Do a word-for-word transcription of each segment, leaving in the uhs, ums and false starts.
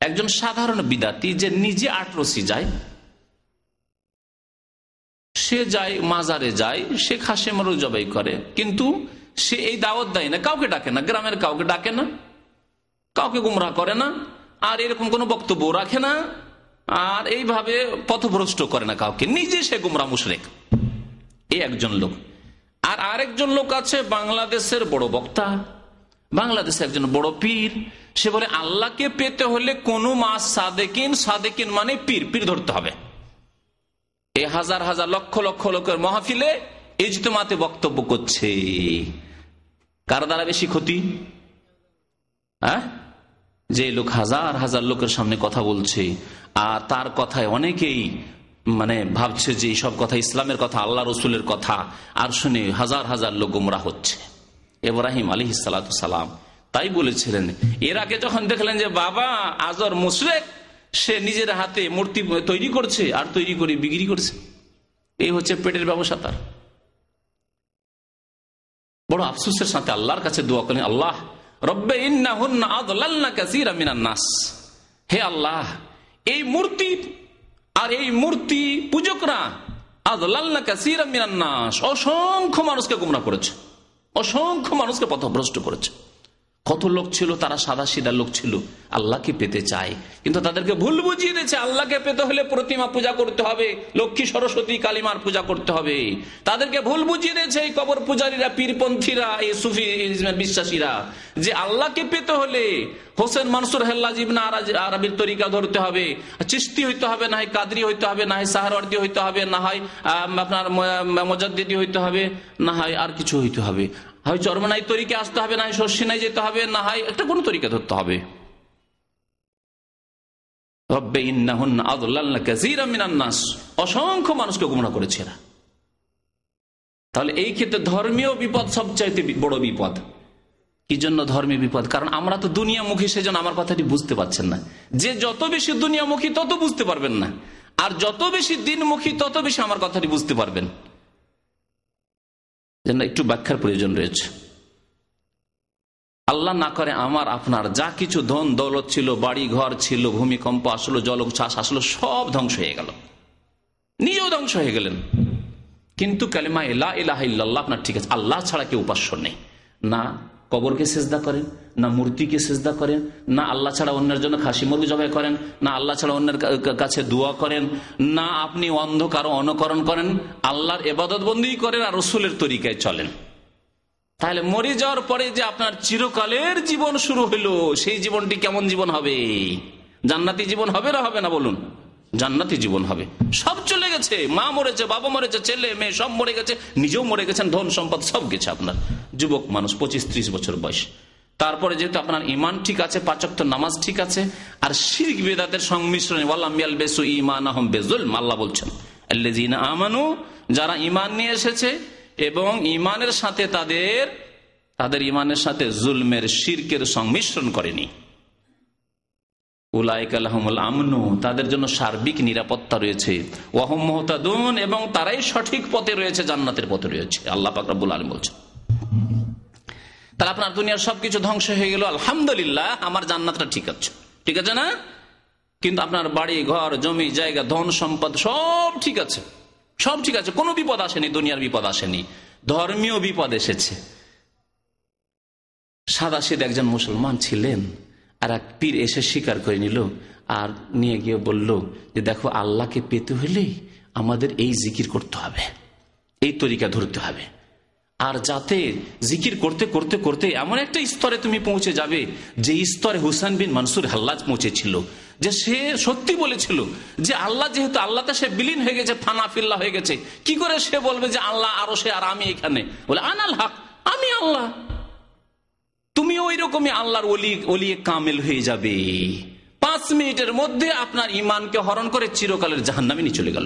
একজন সাধারণ বিদাতি যে নিজে আটরসি যায়, সে যায় মাজারে যায়, সে খাসে মারু জবাই করে, কিন্তু সে এই দাওয়াত দেয় না, কাউকে ডাকে না, গ্রামের কাউকে ডাকে না, কাউকে গুমরাহ করে না, আর এরকম কোনো বক্তব্য রাখে না, আর এইভাবে পথভ্রষ্ট করে না কাউকে, নিজে সে গুমরাহ মুশরিক। এই একজন লোক। আর আরেকজন লোক আছে বাংলাদেশের বড় বক্তা, বাংলাদেশে একজন বড় পীর, সে বলে আল্লাহকে পেতে হলে কোন মাস সাদেকিন, সাদেকিন মানে পীর, পীর ধরতে হবে। এই হাজার হাজার লক্ষ লক্ষ লোকের মাহফিলে ইজতেমাতে বক্তব্য করছে, কার দ্বারা বেশি ক্ষতি? হ্যাঁ, যে লোক হাজার হাজার লোকের সামনে কথা বলছে, আর তার কথায় অনেকেই মানে ভাবছে যে সব কথা ইসলামের কথা, আল্লাহ রসুলের কথা, আর শুনে হাজার হাজার লোক গুমরাহ হচ্ছে। ইব্রাহিম আলাইহিস সালাতু সালাম তাই বলেছিলেন, এর আগে যখন দেখলেন যে বাবা আজর মুশরিক, সে নিজের হাতে মূর্তি তৈরি করছে আর তৈরি করে বিক্রি করছে, এই হচ্ছে পেটের ব্যবসা তার। বড় আফসোসের সাথে আল্লাহর কাছে দোয়া করেন, আল্লাহ রব্বে ইন্নাহুন্না আদলালনা কাসীরাম মিনান নাস, হে আল্লাহ এই মূর্তি আর এই মূর্তি পূজকরা আদলালনা কাসীরাম মিনান নাস, অসংখ্য মানুষকে গুমরাহ করেছে, অসংখ্য মানুষকে পথভ্রষ্ট করেছে। কত লোক ছিল, তারা সাদা সিধা লোক ছিল, আল্লাহকে পেতে চায়, কিন্তু তাদেরকে ভুল বুঝিয়ে দিয়েছে আল্লাহকে পেতে হলে প্রতিমা পূজা করতে হবে, লক্ষ্মী সরস্বতী কালিমার পূজা করতে হবে। তাদেরকে ভুল বুঝিয়ে দিয়েছে এই কবর পূজারীরা, পীরপন্থীরা, এই সুফি বিশ্বাসীরা, যে আল্লাহকে পেতে হলে হোসেন মানসুর হেল্লাজ ইবনে আরাবির তরিকা ধরতে হবে, চিশতি হইতে হবে, না হয় কাদরি হইতে হবে, না হয় সাহারওয়ার্দী হইতে হবে, না হয় আপনার মুজাদ্দিদি হইতে হবে, না হয় আর কিছু হইতে হবে, হয় চরমনাই তরিকে আসতে হবে, না হয় শর্ষিনায় যেতে হবে, না হয় একটা কোন তরিকা ধরতে হবে। রব্বে ইন্নাহুন্না আদলালনা কাসীরাম মিনান নাস, অসংখ্য মানুষকে গুমরাহ করেছে এরা। তাহলে এই ক্ষেত্রে ধর্মীয় বিপদ সবচাইতে বড় বিপদ। কি জন্য ধর্মীয় বিপদ? কারণ আমরা তো দুনিয়ামুখী, সেজন্য আমার কথাটি বুঝতে পারছেন না। যে যত বেশি দুনিয়ামুখী তত বুঝতে পারবেন না, আর যত বেশি দিনমুখী তত বেশি আমার কথাটি বুঝতে পারবেন। একটু ব্যাখ্যার প্রয়োজন রয়েছে। আল্লাহ না করে আমার আপনার যা কিছু ধন দৌলত ছিল, বাড়ি ঘর ছিল, ভূমিকম্প আসলো, জলোচ্ছ্বাস আসলো, সব ধ্বংস হয়ে গেল, নিজেও ধ্বংস হয়ে গেলেন, কিন্তু কালিমা লা ইলাহা ইল্লাল্লাহ আপনার ঠিক আছে। আল্লাহ ছাড়া কেউ উপাস্য নেই, না কবরকে সেজদা করেন, না মূর্তিকে সেজদা করেন, না আল্লাহ ছাড়া অন্যের জন্য খাসি মুরগি জবাই করেন, না আল্লাহ ছাড়া অন্যের কাছে দোয়া করেন, না আপনি অন্ধকার অনুকরণ করেন, আল্লাহর ইবাদত বন্দেগী করেন আর রাসূলের তরিকায় চলেন। তাহলে মরে যাওয়ার পরে যে আপনার চিরকালের জীবন শুরু হলো, সেই জীবনটি কেমন জীবন হবে? জান্নাতি জীবন হবে না হবে না বলুন? জান্নাতি জীবন হবে। সব চলে গেছে, মা মরেছে, বাবা মরেছে, ছেলে মেয়ে সব মরে গেছে, নিজেও মরে গেছেন, ধন সম্পদ সব গেছে আপনার। যুবক মানুষ, পঁচিশ ত্রিশ বছর বয়স, তারপরে যেহেতু আপনার ইমান ঠিক আছে, পাঁচ ওয়াক্ত নামাজ ঠিক আছে, আর শিরক বিদআতের সংমিশ্রণে ওয়ালাম ইয়ালবিসু ঈমানাহুম বিযুলম, আল্লাহ বলছেন আল্লাযীনা আমানু, যারা ইমান নিয়ে এসেছে এবং ইমানের সাথে তাদের তাদের ইমানের সাথে জুলমের শিরকের সংমিশ্রণ করেনি, উলাইকা লাহুমুল আমনু, তাদের জন্য সার্বিক নিরাপত্তা রয়েছে, ওয়া হুম মুহতাদুন, এবং তারাই সঠিক পথে রয়েছে, জান্নাতের পথে রয়েছে। আল্লাহ পাক রব্বুল আলামিন বলছেন। তাহলে আপনার দুনিয়ার সবকিছু ধ্বংস হয়ে গেল, আলহামদুলিল্লাহ আমার জান্নাতটা ঠিক আছে, ঠিক আছে না? কিন্তু আপনার বাড়ি ঘর জমি জায়গা ধন সম্পদ সব ঠিক আছে, সব ঠিক আছে, কোনো বিপদ আসেনি, দুনিয়ার বিপদ আসেনি, ধর্মীয় বিপদ এসেছে। সাদা সিধা একজন মুসলমান ছিলেন, আর এক পীর এসে স্বীকার করে নিল, আর নিয়ে গিয়ে বলল যে দেখো আল্লাহকে পেতে হলে আমাদের এই জিকির করতে হবে, এই তরিকা ধরতে হবে, আর যাতে জিকির করতে করতে করতে এমন একটা স্তরে তুমি পৌঁছে যাবে যে স্তরে হুসাইন বিন মানসুর হাল্লাজ পৌঁছেছিল, যে সে সত্যি বলেছিল যে আল্লাহ যেহেতু আল্লাহতে সে বিলীন হয়ে গেছে, ফানা ফিল্লাহ হয়ে গেছে, কি করে সে বলবে যে আল্লাহ আরো সে আর আমি এখানে? বলে আনাল হক, আমি আল্লাহ। তুমি ওই রকমই আল্লাহর ওলি ওলি কামেল হয়ে যাবে। পাঁচ মিনিটের মধ্যে আপনার ইমানকে হরণ করে চিরকালের জাহান্নামে নিয়ে চলে গেল।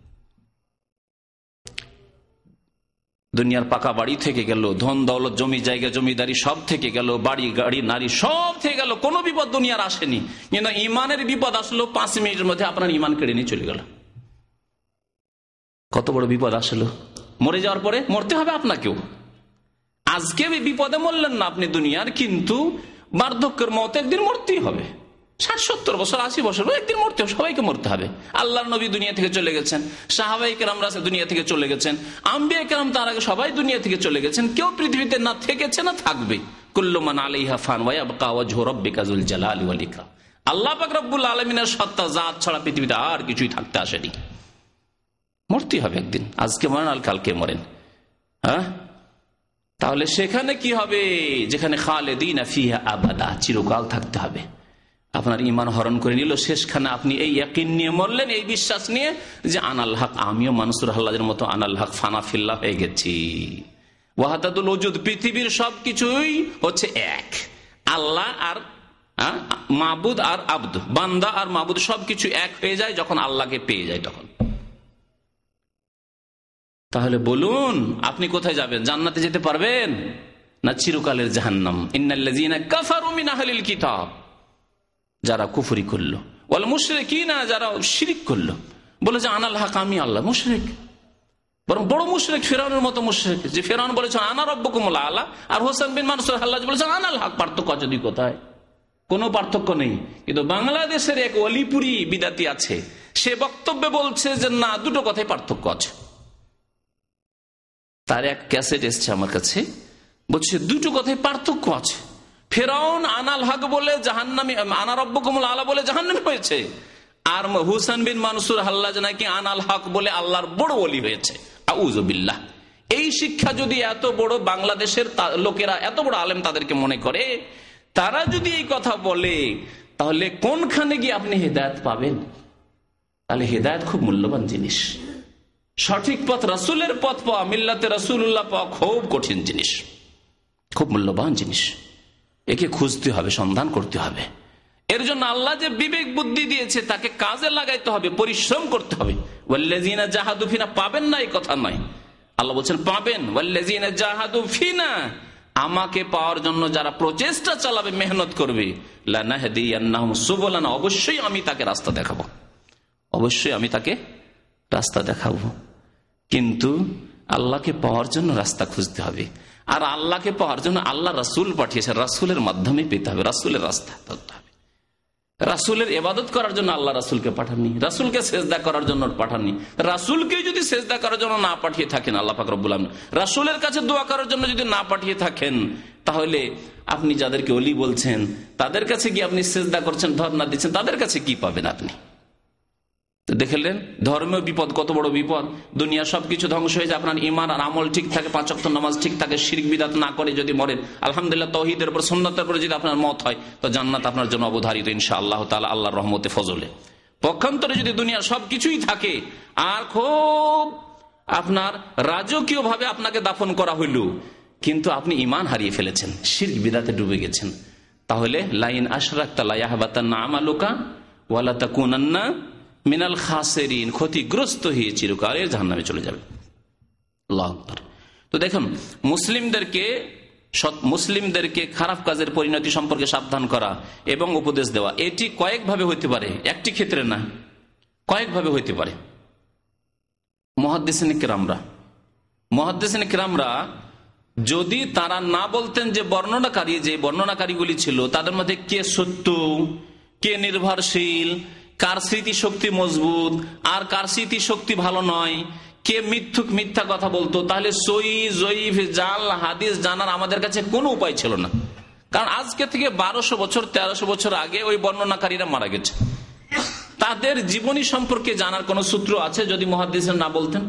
দুনিয়ার পাকা বাড়ি থেকে গেল, ধন দৌলত জমি জায়গা জমিদারি সব থেকে গেল, বাড়ি গাড়ি নারী সব থেকে গেল, কোনো বিপদ দুনিয়ার আসেনি, কিন্তু ইমানের বিপদ আসলো, পাঁচ মিনিটের মধ্যে আপনার ইমান কেড়ে নিয়ে চলে গেল। কত বড় বিপদ আসলো! মরে যাওয়ার পরে মরতে হবে আপনাকেও। আজকে বিপদে মরলেন না আপনি দুনিয়ার, কিন্তু বার্ধক্যের মত একদিন মরতেই হবে। ষাট সত্তর বছর আশি বছর একদিন মরতে হবে, সবাইকে মরতে হবে। আল্লাহর নবী দুনিয়া থেকে চলে গেছেন, সাহাবায়ে কেরামরা দুনিয়া থেকে চলে গেছেন, আম্বিয়া কেরাম তার আগে সবাই দুনিয়া থেকে চলে গেছেন, কেউ পৃথিবীতে না থেকেছে না থাকবে। কুল্লু মান আলাইহা ফান ওয়া ইয়াবকা ওয়াজহু রাব্বিকা যুল জালালি ওয়াল ইকরাম। আল্লাহ পাক রব্বুল আলামিনের সত্তা জাত ছাড়া পৃথিবীতে আর কিছুই থাকতে আসেনি। মরতে হবে একদিন, আজকে মরেন আর কালকে মরেন। হ্যাঁ, তাহলে সেখানে কি হবে? যেখানে খালিদিনা ফিহা আবাদা, চিরকাল থাকতে হবে। আপনার ঈমান হরণ করে নিল, শেষখানে আপনি এই ইয়াকিন নিয়ে মরলেন, এই বিশ্বাস নিয়ে যে আনাল হক, আমিও মানসুর হাল্লাজের মতো আনাল হক ফানা ফিল্লাহ হয়ে গেছি। ওয়াহাদাতুল ওজুদ, পৃথিবীর সবকিছুই হচ্ছে এক, আল্লাহ আর মাবুদ আর আব্দ, বান্দা আর মাবুদ সবকিছু এক হয়ে যায় যখন আল্লাহকে পেয়ে যায় তখন। তাহলে বলুন আপনি কোথায় যাবেন? জান্নাতে যেতে পারবেন না চিরকালের জাহান্নাম? ইন্নাল্লাযীনা কাফারু মিন আহলিল কিতাব, যারা কুফরি করলো, ওয়াল মুশরিকিনা, যারা শিরক করলো, বলে যে আনাল হক, আমি আল্লাহ, মুশরিক, বরং বড় মুশরিক, ফিরআউনের মতো মুশরিক। যে ফিরআউন বলেছেন আনা রাব্বুকুমুল আলা, আর হোসেন বিন মানসুর হাল্লাজ বলেছেন আনাল হক। পার্থক্য যদি কোথায়? কোনো পার্থক্য নেই। কিন্তু বাংলাদেশের এক অলিপুরি বিদাতি আছে, সে বক্তব্যে বলছে যে না, দুটো কথাই পার্থক্য আছে। তার এক ক্যাসেট এসছে আমার কাছে, বলছে দুটো কথাই পার্থক্য আছে। ফিরআউন আনাল হক বলে জাহান্নামী, আনা রাব্বুকুমুল আলা বলে জাহান্নামী হয়েছে, আর হুসেন বিন মানসুর হাল্লাজ নাকি আনাল হক বলে আল্লাহর বড় ওলি হয়েছে। আউযু বিল্লাহ। এই শিক্ষা যদি এত বড় বাংলাদেশের লোকেরা, এত বড় আলেম তাদেরকে মনে করে, তারা যদি এই কথা বলে, তাহলে কোনখানে গিয়ে আপনি হেদায়েত পাবেন? তাহলে হেদায়েত খুব মূল্যবান জিনিস। সঠিক পথ, রাসূলের পথ পাওয়া, মিল্লাতে রাসূলুল্লাহ পাওয়া খুব কঠিন জিনিস, খুব মূল্যবান জিনিস। একে খুঁজতে হবে, সন্ধান করতে হবে। এর জন্য আল্লাহ যে বিবেক বুদ্ধি দিয়েছে তাকে কাজে লাগাইতে হবে, পরিশ্রম করতে হবে। ওয়াল্লাযীনা জাহাদু ফিনা, পাবেন না এই কথা নয়, আল্লাহ বলছেন পাবেন। ওয়াল্লাযীনা জাহাদু ফিনা, আমাকে পাওয়ার জন্য যারা প্রচেষ্টা চালাবে, মেহনত করবে, লানাহদিয়ান্নাহুম সুবুলানা, অবশ্যই আমি তাকে রাস্তা দেখাবো, অবশ্যই আমি তাকে রাস্তা দেখাবো। কিন্তু আল্লাহকে পাওয়ার জন্য রাস্তা খুঁজতে হবে, আর আল্লাহকে পাওয়ার জন্য আল্লাহ রাসূল পাঠিয়েছে, রাসূলের মাধ্যমে পেতে হবে, রাসূলের রাস্তা ধরতে হবে। রাসূলের ইবাদত করার জন্য আল্লাহ রাসূলকে পাঠাননি, রাসূলকে সেজদা করার জন্য পাঠাননি। রাসূলকে যদি সেজদা করার জন্য না পাঠিয়ে থাকেন আল্লাহ পাক রব্বুল আলামিন, রাসূলের কাছে দোয়া করার জন্য যদি না পাঠিয়ে থাকেন, তাহলে আপনি যাদেরকে ওলি বলছেন তাদের কাছে গিয়ে আপনি সেজদা করছেন, ধর্ণা দিচ্ছেন, তাদের কাছে কি পাবেন আপনি? দেখলেন ধর্মীয় বিপদ, কত বড় বিপদ। দুনিয়া সবকিছু ধ্বংস হয়ে যায়, আপনার ঈমান আর আমল ঠিক থাকে, পাঁচ ওয়াক্ত নামাজ ঠিক থাকে, শিরক বিদআত না করে যদি মরেন, আলহামদুলিল্লাহ, তাওহীদের উপর, সুন্নাতের উপর যদি আপনার মত হয়, তো জান্নাত আপনার জন্য অবধারিত ইনশাআল্লাহ তাআলা, আল্লাহর রহমতে ফজলে। পক্ষান্তরে যদি দুনিয়া সবকিছুই থাকে আর খুব আপনার রাজকীয় ভাবে আপনাকে দাফন করা হইল, কিন্তু আপনি ঈমান হারিয়ে ফেলেছেন, শিরক বিদআতে ডুবে গেছেন, তাহলে লাইন আশরাকতা লা ইয়াহবাতান্না আমালুকা ওয়া লা তাকুনান্না মিনাল খাসিরিন, ক্ষতিগ্রস্ত হয়ে চিরকালের জাহান্নামে চলে যাবে। আল্লাহু আকবার। তো দেখুন, মুসলিমদেরকে মুসলিমদেরকে খারাপ কাজের পরিণতি সম্পর্কে সাবধান করা এবং উপদেশ দেওয়া, এটি কয়েকভাবে হইতে পারে, একটি ক্ষেত্রে না, কয়েকভাবে হইতে পারে। মুহাদ্দিসিন কিরামরা মুহাদ্দিসিন কিরামরা যদি তারা না বলতেন যে বর্ণনাকারী যে বর্ণনাকারীগুলি ছিল তাদের মধ্যে কে সত্য, কে নির্ভরশীল, কার স্মৃতি শক্তি মজবুত আর কার স্মৃতি শক্তি ভালো নয়, কে মিথ্যুক মিথ্যা কথা বলতো, তাহলে সহিহ জয়ীফ জাল হাদিস জানার আমাদের কাছে কোনো উপায় ছিল না। কারণ আজকে থেকে বারোশো বছর তেরোশো বছর আগে ওই বর্ণনাকারীরা মারা গেছে, তাদের জীবনী সম্পর্কে জানার কোন সূত্র আছে যদি মুহাদ্দিসিন না বলতেন?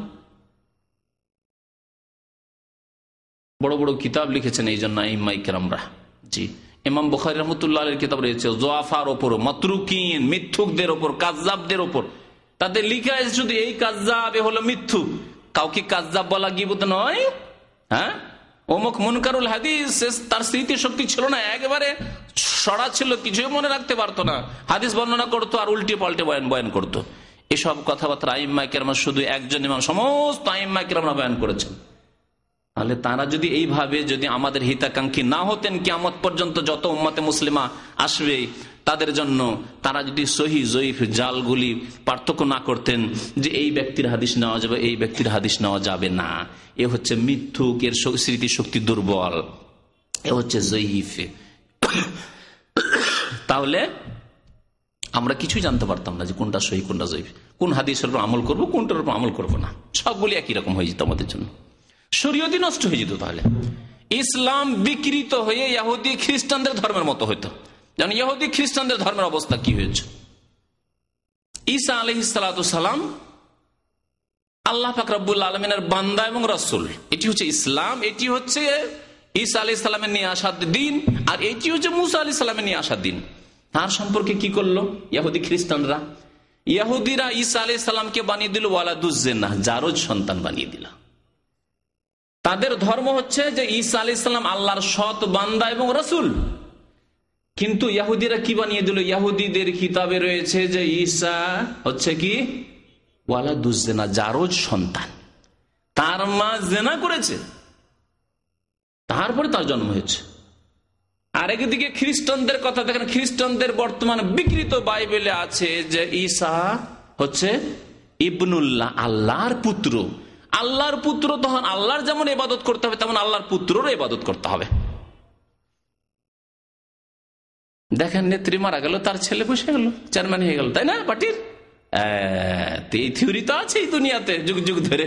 বড় বড় কিতাব লিখেছেন এই জন্য আইম্মায়ে কেরামরা। জি, ইমাম বুখারী রাহমাতুল্লাহ আলাইহির কিতাব রয়েছে যুআফার ওপর, মাতরুকিন, মিথ্যুকদের ওপর, কাযযাবদের ওপর। তাদের লিখা আছে শুধু এই কাযযাব হলো মিথ্যুক, কাউকে কাযযাব বলা গীবত নয়। হ্যাঁ, অমুক মুনকারুল হাদিস, তার স্মৃতি শক্তি ছিল না, একেবারে সরা ছিল, কিছুই মনে রাখতে পারতো না, হাদিস বর্ণনা করতো আর উল্টে পাল্টে বয়ান বয়ান করতো। এসব কথাবার্তা আইম্মায়ে কেরাম শুধু একজন ইমাম, সমস্ত আইম্মায়ে কেরামরা বয়ান করেছেন। তাহলে তারা যদি এইভাবে যদি আমাদের হিতাকাঙ্ক্ষী না হতেন, কিয়ামত পর্যন্ত যত উম্মতে মুসলিমা আসবে তাদের জন্য, তারা যদি সহিহ জয়ীফ জালগুলি পার্থক্য না করতেন যে এই ব্যক্তির হাদিস নেওয়া যাবে, এই ব্যক্তির হাদিস নেওয়া যাবে না, এ হচ্ছে মিথ্যুক, এর স্মৃতি শক্তি দুর্বল, এ হচ্ছে জয়ীফ, তাহলে আমরা কিছুই জানতে পারতাম না যে কোনটা সহি কোনটা জয়ীফ, কোন হাদিসের উপর আমল করবো কোনটার উপর আমল করবো না, সবগুলি একই রকম হয়ে যেত আমাদের জন্য, শরীয়তই নষ্ট হয়ে যেত। তাহলে ইসলাম বিকৃত হয়ে ইহুদি খ্রিস্টানদের ধর্মের মতো হইতো। যেমন ইহুদি খ্রিস্টানদের ধর্মের অবস্থা কি হয়েছে, ঈসা আলাইহিস সালাতু সালাম আল্লাহ পাক রব্বুল আলামিনের বান্দা এবং রাসূল, এটি হচ্ছে ইসলাম, এটি হচ্ছে ঈসা আলাইহিস সালামের নিয়ে আসার দিন, আর এটি হচ্ছে মুসা আলাইহিস সালামের নিয়ে আসার দিন। তার সম্পর্কে কি করলো ইহুদি খ্রিস্টানরা? ইহুদিরা ঈসা আলাইহিস সালামকে বানিয়ে দিল ওয়ালাদুজ জিনা, জারজ সন্তান বানিয়ে দিল। তাদের ধর্ম হচ্ছে যে ঈসা আলাইহিস সালাম আল্লাহর সৎ বান্দা এবং রাসূল, কিন্তু ইহুদিরা কি বানিয়ে দিল? ইহুদিদের কিতাবে রয়েছে যে ঈসা হচ্ছে কি ওয়ালাদুজ জিনা, জারজ সন্তান, তার মা জিনা করেছে, তারপরে তার জন্ম হয়েছে। আরেকদিকে খ্রিস্টানদের কথা দেখেন, খ্রিস্টানদের বর্তমান বিকৃত বাইবেলে আছে যে ঈসা হচ্ছে ইবনুল্লাহ, আল্লাহর পুত্র। আল্লাহর পুত্র তখন আল্লাহর যেমন ইবাদত করতে হবে তেমন আল্লাহর পুত্ররও ইবাদত করতে হবে। দেখেন নেত্রী মারা গেল, তার ছেলে বসে গেল, চেয়ারম্যান হয়ে গেল, তাই না পার্টির? এই থিওরি তো আছে এই দুনিয়াতে যুগ যুগ ধরে।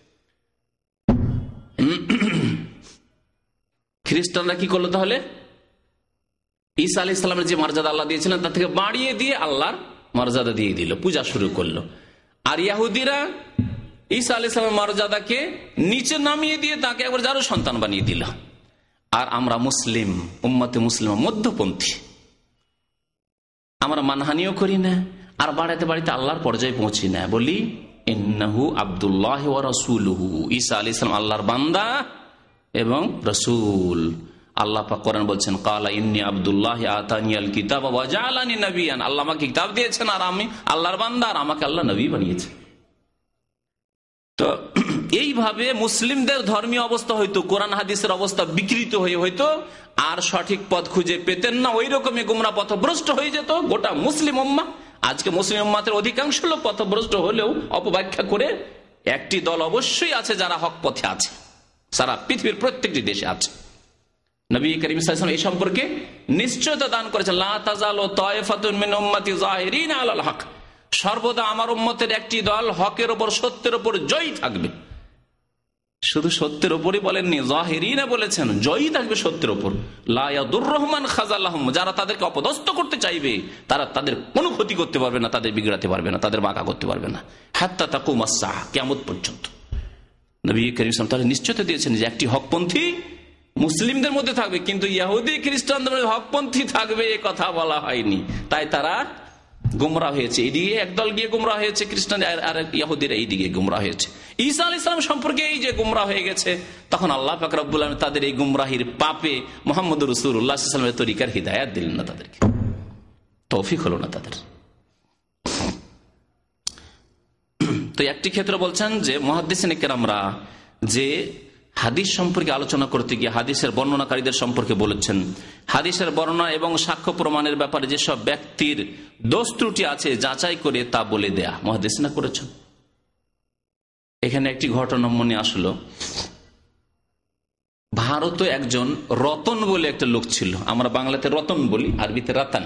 খ্রিস্টানরা কি করলো তাহলে? ঈসা আলাইহিস সালামের যে মর্যাদা আল্লাহ দিয়েছিলেন তার থেকে বাড়িয়ে দিয়ে আল্লাহর মর্যাদা দিয়ে দিল, পূজা শুরু করলো। আর ইহুদিরা ঈসা আলাইহিস সালামের মর্যাদাকে নিচে নামিয়ে দিয়ে তাকে একবার যারো সন্তান বানিয়ে দিল। আর আমরা মুসলিম উম্মতে মুসলিম মধ্যপন্থী, আমরা মানহানিও করি না আর বাড়াতে বাড়িতে আল্লাহর পর্যায়ে পৌঁছি না, বলি ইন্নাহু আব্দুল্লাহ ওয়া রাসূলুহু, ঈসা আলাইহিস সালাম আল্লাহর বান্দা এবং রাসূল। আল্লাহ পাক কোরআন বলছেন কালা ইন্নী আব্দুল্লাহ আতানিয়াল কিতাব ওয়া জাআলানি নাবিয়ান, আল্লাহ আমাকে কিতাব দিয়েছেন আর আমি আল্লাহর বান্দা আর আমাকে আল্লাহ নবী বানিয়েছে। তো এইভাবে মুসলিমদের ধর্মীয় অবস্থা হইতো, কোরআন হাদিসের অবস্থা বিকৃত হয়ে হইতো, আর সঠিক পথ খুঁজে পেতেন না, ওই রকমই গুমরা পথভ্রষ্ট হয়ে যেত গোটা মুসলিম উম্মাহ। আজকে মুসলিম উম্মাতের অধিকাংশ লোক পথভ্রষ্ট হলেও অপব্যাখ্যা করে একটি দল অবশ্যই আছে যারা হক পথে আছে, সারা পৃথিবীর প্রত্যেকটি দেশে আছে। নবী করিম সাল্লাল্লাহু আলাইহি ওয়াসাল্লাম এই সম্পর্কে নিশ্চয়তা দান করেছেন, লা তাযালু তায়ফাতুন মিন উম্মতি যাহিরিনা আলাল হক, সর্বদা আমার উম্মতের একটি দল হকের উপর সত্যের উপর জয়ী থাকবে। শুধু সত্যের উপরই বলেননি, যাহিরিনা বলেছেন, জয়ী থাকবে সত্যের উপর। লা ইয়াদুররুহুম মান খাযালাহুম, যারা তাদেরকে অপদস্থ করতে চাইবে তারা তাদের কোনো ক্ষতি করতে পারবে না, তাদের বিগড়াতে পারবে না, তাদের বাঁকা করতে পারবে না, হাত্তা তাকুমাস সাআহ, কিয়ামত পর্যন্ত। নবী করিম সাল্লাল্লাহু আলাইহি ওয়াসাল্লাম তাহলে নিশ্চয়তা দিয়েছেন যে একটি হকপন্থী মুসলিমদের মধ্যে থাকবে, কিন্তু ইহুদি খ্রিস্টানদের মধ্যে হকপন্থী থাকবে এ কথা বলা হয়নি। তাই তারা গুমরা হয়েছে, এইদিকে একদল গিয়ে গুমরা হয়েছে খ্রিস্টান, আর ইহুদিরা এইদিকে গুমরা হয়েছে। ঈসা আলাইহিস সালাম সম্পর্কে এই যে গুমরা হয়ে গেছে, তখন আল্লাহ পাক রব্বুল আলামিন তাদের এই গুমরাহির পাপে মুহাম্মদুর রাসূলুল্লাহ সাল্লাল্লাহু আলাইহি ওয়াসাল্লামের তরিকার হিদায়াত দিলেন না, তাদেরকে তৌফিক হলো না তাদের। তো একটি ক্ষেত্রে বলছেন যে মুহাদ্দিসিনে কেরামরা যে হাদিস সম্পর্কে আলোচনা করতে গিয়ে হাদিসের বর্ণনাকারীদের সম্পর্কে বলেছেন, হাদিসের বর্ণনা এবং সাক্ষ্য প্রমাণের ব্যাপারে যেসব ব্যক্তির দোষ ত্রুটি আছে যাচাই করে তা বলে দেয়া মুহাদ্দিসিনা করেছেন। এখানে একটি ঘটনা মনে আসলো, ভারতে একজন রতন বলে একটা লোক ছিল, আমরা বাংলাতে রতন বলি, আরবিতে রাতান।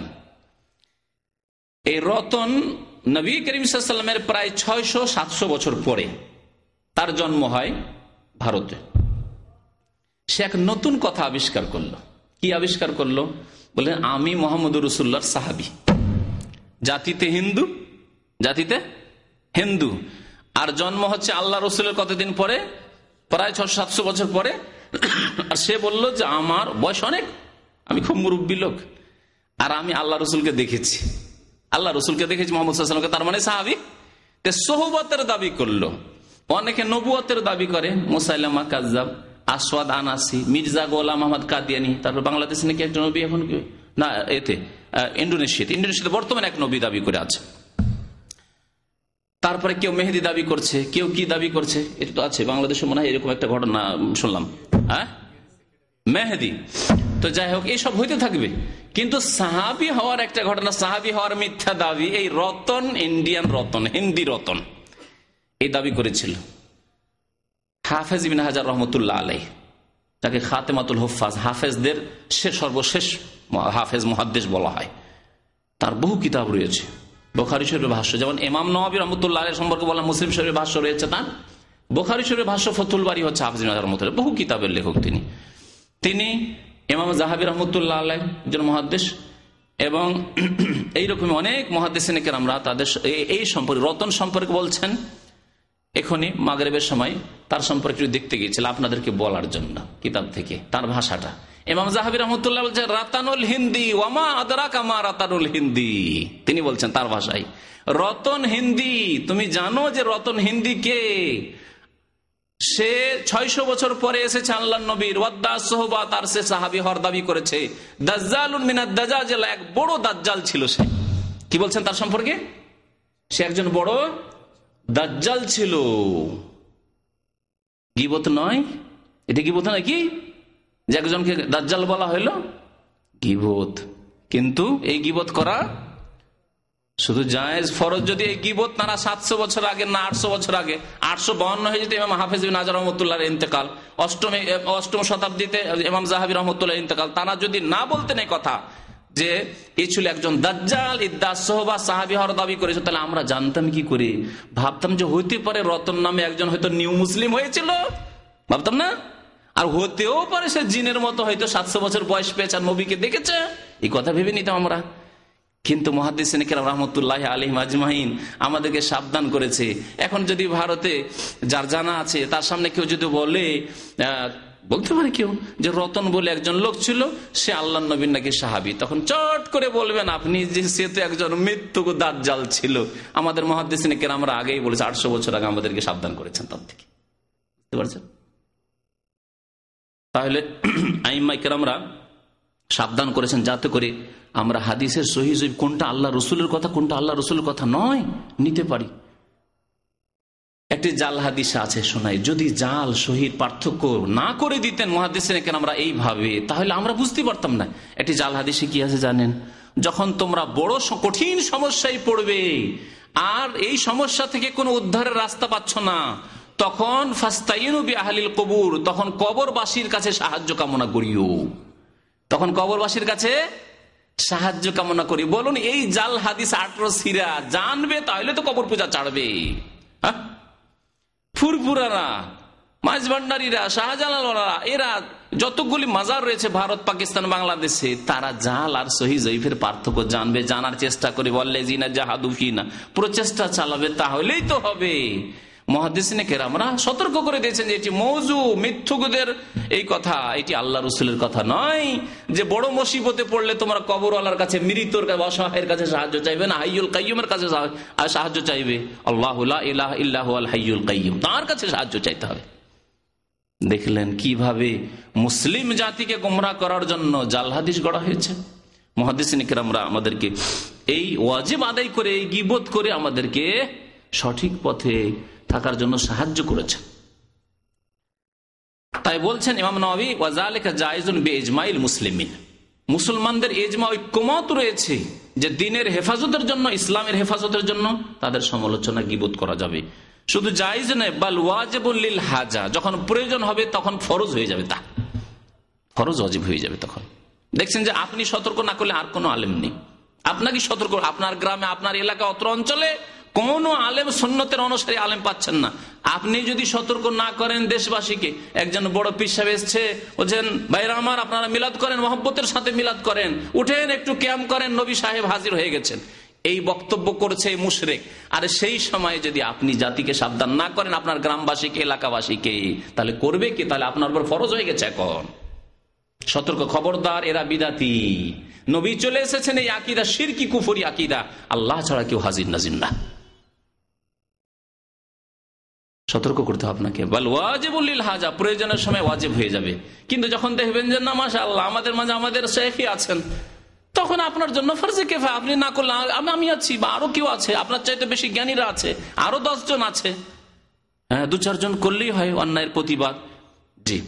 এই রতন নবী করিম সাল্লাল্লাহু আলাইহি ওয়াসাল্লামের প্রায় ছয়শো সাতশো বছর পরে তার জন্ম হয় ভারতে। সে এক নতুন কথা আবিষ্কার করলো। কি আবিষ্কার করলো? বলে আমি মুহাম্মদুর রাসূলুল্লাহর সাহাবী, জাতিতে হিন্দু, জাতিতে হিন্দু, আর জন্ম হচ্ছে আল্লাহ রসুলের কতদিন পরে, প্রায় ছশো সাতশো বছর পরে। আর সে বলল যে আমার বয়স অনেক, আমি খুব মুরব্বী লোক, আর আমি আল্লাহ রসুলকে দেখেছি, আল্লাহ রসুলকে দেখেছি মুহাম্মদ সাল্লাল্লাহু আলাইহি ওয়াসাল্লামকে, তার মানে সাহাবী। সোহবতের দাবি করলো। অনেকে নবুয়তের দাবি করে, মুসাইলামা কাজ্জাব, আসওয়াদ আনাসি, মির্জা গোলাম আহমদ কাদিয়ানি, তারপর বাংলাদেশে নাকি একটা নবী এখন না, এতে ইন্দোনেশিয়াতে ইন্দোনেশিয়াতে বর্তমানে এক নবী দাবি করে আছে। তারপরে কেউ মেহেদি দাবি করছে, কেউ কি দাবি করছে, এটা তো আছে বাংলাদেশে মনে হয় এরকম একটা ঘটনা শুনলাম, হ্যাঁ মেহেদি। তো যাই হোক এইসব হইতে থাকবে, কিন্তু সাহাবী হওয়ার একটা ঘটনা, সাহাবী হওয়ার মিথ্যা দাবি এই রতন, ইন্ডিয়ান রতন, হিন্দি রতন, এই দাবি করেছিল হাফেজ ইবনে হাজার রহমতুল্লাহ আলাইহি, তাকে খাতেমাতুল হুফাজ, হাফেজদের সর্বশেষ হাফেজ মুহাদ্দিস বলা হয়। তার বহু কিতাব রয়েছে, বুখারী শরীফের ভাষ্য, যেমন ইমাম নওয়াবী রাহমাতুল্লাহ আলাইহি সম্পর্কে বললাম, মুসলিম শরীফের ভাষ্য রয়েছে তার, বুখারী শরীফের ভাষ্য ফতুল বারী হচ্ছে হাফিজ ইবনে হাজার রাহমাতুল্লাহ, বহু কিতাবের লেখক তিনি। তিনি ইমাম যাহাবী রাহমাতুল্লাহ আলাইহি একজন মুহাদ্দিস, এবং এইরকম অনেক মুহাদ্দিসিন কেরামরা তাদের এই সম্পর্কে, রতন সম্পর্কে বলছেন। এখনই মাগরিবের সময় তার সম্পর্কে দেখতে গিয়েছিলাম আপনাদেরকে বলার জন্য কিতাব থেকে তার ভাষাটা। ইমাম যাহাবী রাহমাতুল্লাহ বলছেন রাতানুল হিন্দি ওয়ামা আদরাকা মা রাতানুল হিন্দি। তিনি বলছেন তার ভাষায়, রতন হিন্দি, তুমি জানো যে রতন হিন্দি কে? সে ছয়শ বছর পরে এসেছে আল্লাহর নবীর, ওয়াদ্দা সোহবা, তার সে সাহাবী হওয়ার দাবি করেছে, দাজ্জালুন মিনাদ দাজ্জাল, এক বড় দাজ্জাল ছিল সে। কি বলছেন তার সম্পর্কে? সে একজন বড় দাজ্জাল ছিল। গীবত নয় এটা, গীবত নয় কি যে একজনকে দাজ্জাল বলা হইল? গীবত। কিন্তু এই গীবত করা শুধু জায়েজ, ফরজ যদি এই গীবত তারা সাতশো বছর আগে না আটশো বছর আগে, আটশো বাউন্ন হয়ে যেতে ইমাম হাফিজ ইবনে হাজার রাহমাতুল্লাহর ইন্তেকাল, অষ্টম অষ্টম শতাব্দীতে ইমাম যাহাবী রাহমাতুল্লাহর ইন্তেকাল, তারা যদি না বলতেন এই কথা যে এই ছিল একজন দাজ্জাল, ইদ্দা সোহবা, সাহাবী হওয়ার দাবি করেছে, তাহলে আমরা জানতাম কি করে? ভাবতাম যে হইতে পারে রতন নামে একজন হয়তো নিউ মুসলিম হয়েছিল, ভাবতাম না? আর হতেও পারে সে জিনের মতো হয়তো সাতশো বছর বয়স পেয়েছে আর নবীকে দেখেছে, এই কথা ভেবে নিতাম আমরা। কিন্তু মুহাদ্দিসিন কিরাম রাহমাতুল্লাহি আলাইহিম আজমাইন আমাদেরকে সাবধান করেছে। এখন যদি ভারতে যার জানা আছে তার সামনে কেউ যদি বলে, বলতে পারে কেউ যে রতন বলে একজন লোক ছিল, সে আল্লাহর নবীর নাকি সাহাবী, তখন চট করে বলবেন আপনি যে সে তো একজন মৃত্যু দাজ্জাল ছিল। আমাদের মুহাদ্দিসিন কিরামরা আগেই বলেছে, আটশো বছর আগে আমাদেরকে সাবধান করেছেন তার থেকে, বুঝতে পারছেন? তাহলে আইম্মা কিরামরা সাবধান করেছেন যাতে করে আমরা হাদিসের সহিহ জয়ীফ কোনটা আল্লাহ রসুলের কথা, কোনটা আল্লাহ রসুলের কথা নয় নিতে পারি। একটি জাল হাদিস আছে শোনাই, যদি জাল সহির পার্থক্য না করে দিতেন মুহাদ্দিসিন কেরামরা এইভাবে, তাহলে আমরা বুঝতে পারতাম না। একটি জাল হাদিসে কি আছে জানেন? যখন তোমরা বড় কঠিন সমস্যায় পড়বে আর এই সমস্যা থেকে কোনো উদ্ধারের রাস্তা পাচ্ছ না, তখন ফাস্তাইনু বিআহলিল কুবুর, তখন কবরবাসীর কাছে সাহায্য কামনা করিও। তখন কবরবাসীর কাছে সাহায্য কামনা করি। বলুন এই জাল হাদিস আঠারো সিরা জানবে তাহলে তো কবর পূজা ছাড়বে। ফুরফুরারা, মাঝভান্ডারীরা, শাহজালালরা, এরা যতগুলি মাজার রয়েছে ভারত, পাকিস্তান, বাংলাদেশে, তারা জাল আর সহিহ জয়ীফের পার্থক্য জানবে, জানার চেষ্টা করে, বললে জিনা জাহাদু ফিনা, প্রচেষ্টা চালাবে, তাহলেই তো হবে। মুহাদ্দিসিন কেরামরা সতর্ক করে দিয়েছেন যে এটি মওযু, মিথ্যুকদের এই কথা, এটি আল্লাহ রাসূলের কথা নয়। যে বড় মুসিবতে পড়লে তোমরা কবরওয়ালার কাছে, মৃতর কাছে, অসহায়ের কাছে সাহায্য চাইবে না, হাইয়ুল কাইয়ুমের কাছে সাহায্য চাইবে। আল্লাহু লা ইলাহা ইল্লা হুয়াল হাইয়ুল কাইয়ুম, তার কাছে সাহায্য চাইতে হবে। দেখলেন কিভাবে মুসলিম জাতিকে গোমরাহ করার জন্য জাল হাদিস গড়া হয়েছে। মুহাদ্দিসিন কেরামরা আমাদেরকে এই ওয়াজিব আদায় করে, এই গীবত করে আমাদেরকে সঠিক পথে থাকার জন্য সাহায্য করেছে। তাই বলছেন ইমাম নওয়াবী, ওয়াজালিকা জায়েজুন বিইজমাইল মুসলিমিন, মুসলমানদের ইজমা, ঐক্যমত রয়েছে যে দিনের হেফাজতের জন্য, ইসলামের হেফাজতের জন্য তাদের সমালোচনা, গীবত করা যাবে। শুধু জায়েজ নয়, বাল ওয়াজিবুল লিল হাজা, যখন প্রয়োজন হবে তখন ফরজ হয়ে যাবে, তা ফরজ ওয়াজিব হয়ে যাবে। তখন দেখছেন যে আপনি সতর্ক না করলে আর কোনো আলেম নেই, আপনাকে সতর্ক, আপনার গ্রামে, আপনার এলাকা, অত্র অঞ্চলে কোন আলেম, সুন্নতের অনুসারী আলেম পাচ্ছেন না। আপনি যদি সতর্ক না করেন দেশবাসীকে, একজন বড় পীর সাহেব এসছে, বলছেন ভাইরা আমার আপনারা মিলাদ করেন, মহব্বতের সাথে মিলাদ করেন, উঠেন একটু ক্যাম্প করেন, নবী সাহেব হাজির হয়ে গেছেন, এই বক্তব্য করছে মুশরিক। আর সেই সময় যদি আপনি জাতিকে সাবধান না করেন, আপনার গ্রামবাসীকে, এলাকাবাসীকে, তাহলে করবে কি? তাহলে আপনার উপর ফরজ হয়ে গেছে এখন সতর্ক, খবরদার, এরা বিদাতি, নবী চলে এসেছেন, এই আকীদা শিরকি কুফরি আকীদা, আল্লাহ ছাড়া কেউ হাজির নাজির না। সতর্ক করতে হবে আপনাকে। বল ওয়াজিবুল লিল হাজা, প্রয়োজনের সময় ওয়াজিব হয়ে যাবে। কিন্তু যখন দেখবেন যে না মাশাআল্লাহ আমাদের মাঝে আমাদের শেখই আছেন, তখন আপনার জন্য ফরজে কিফায়া, আপনি না করলে আমি আমি আছি, বা আরো কেউ আছে, আপনার চাইতে বেশি জ্ঞানীরা আছে, আরো দশ জন আছে, হ্যাঁ, দু চারজন করলেই হয় অন্যায়ের প্রতিবাদ। জি,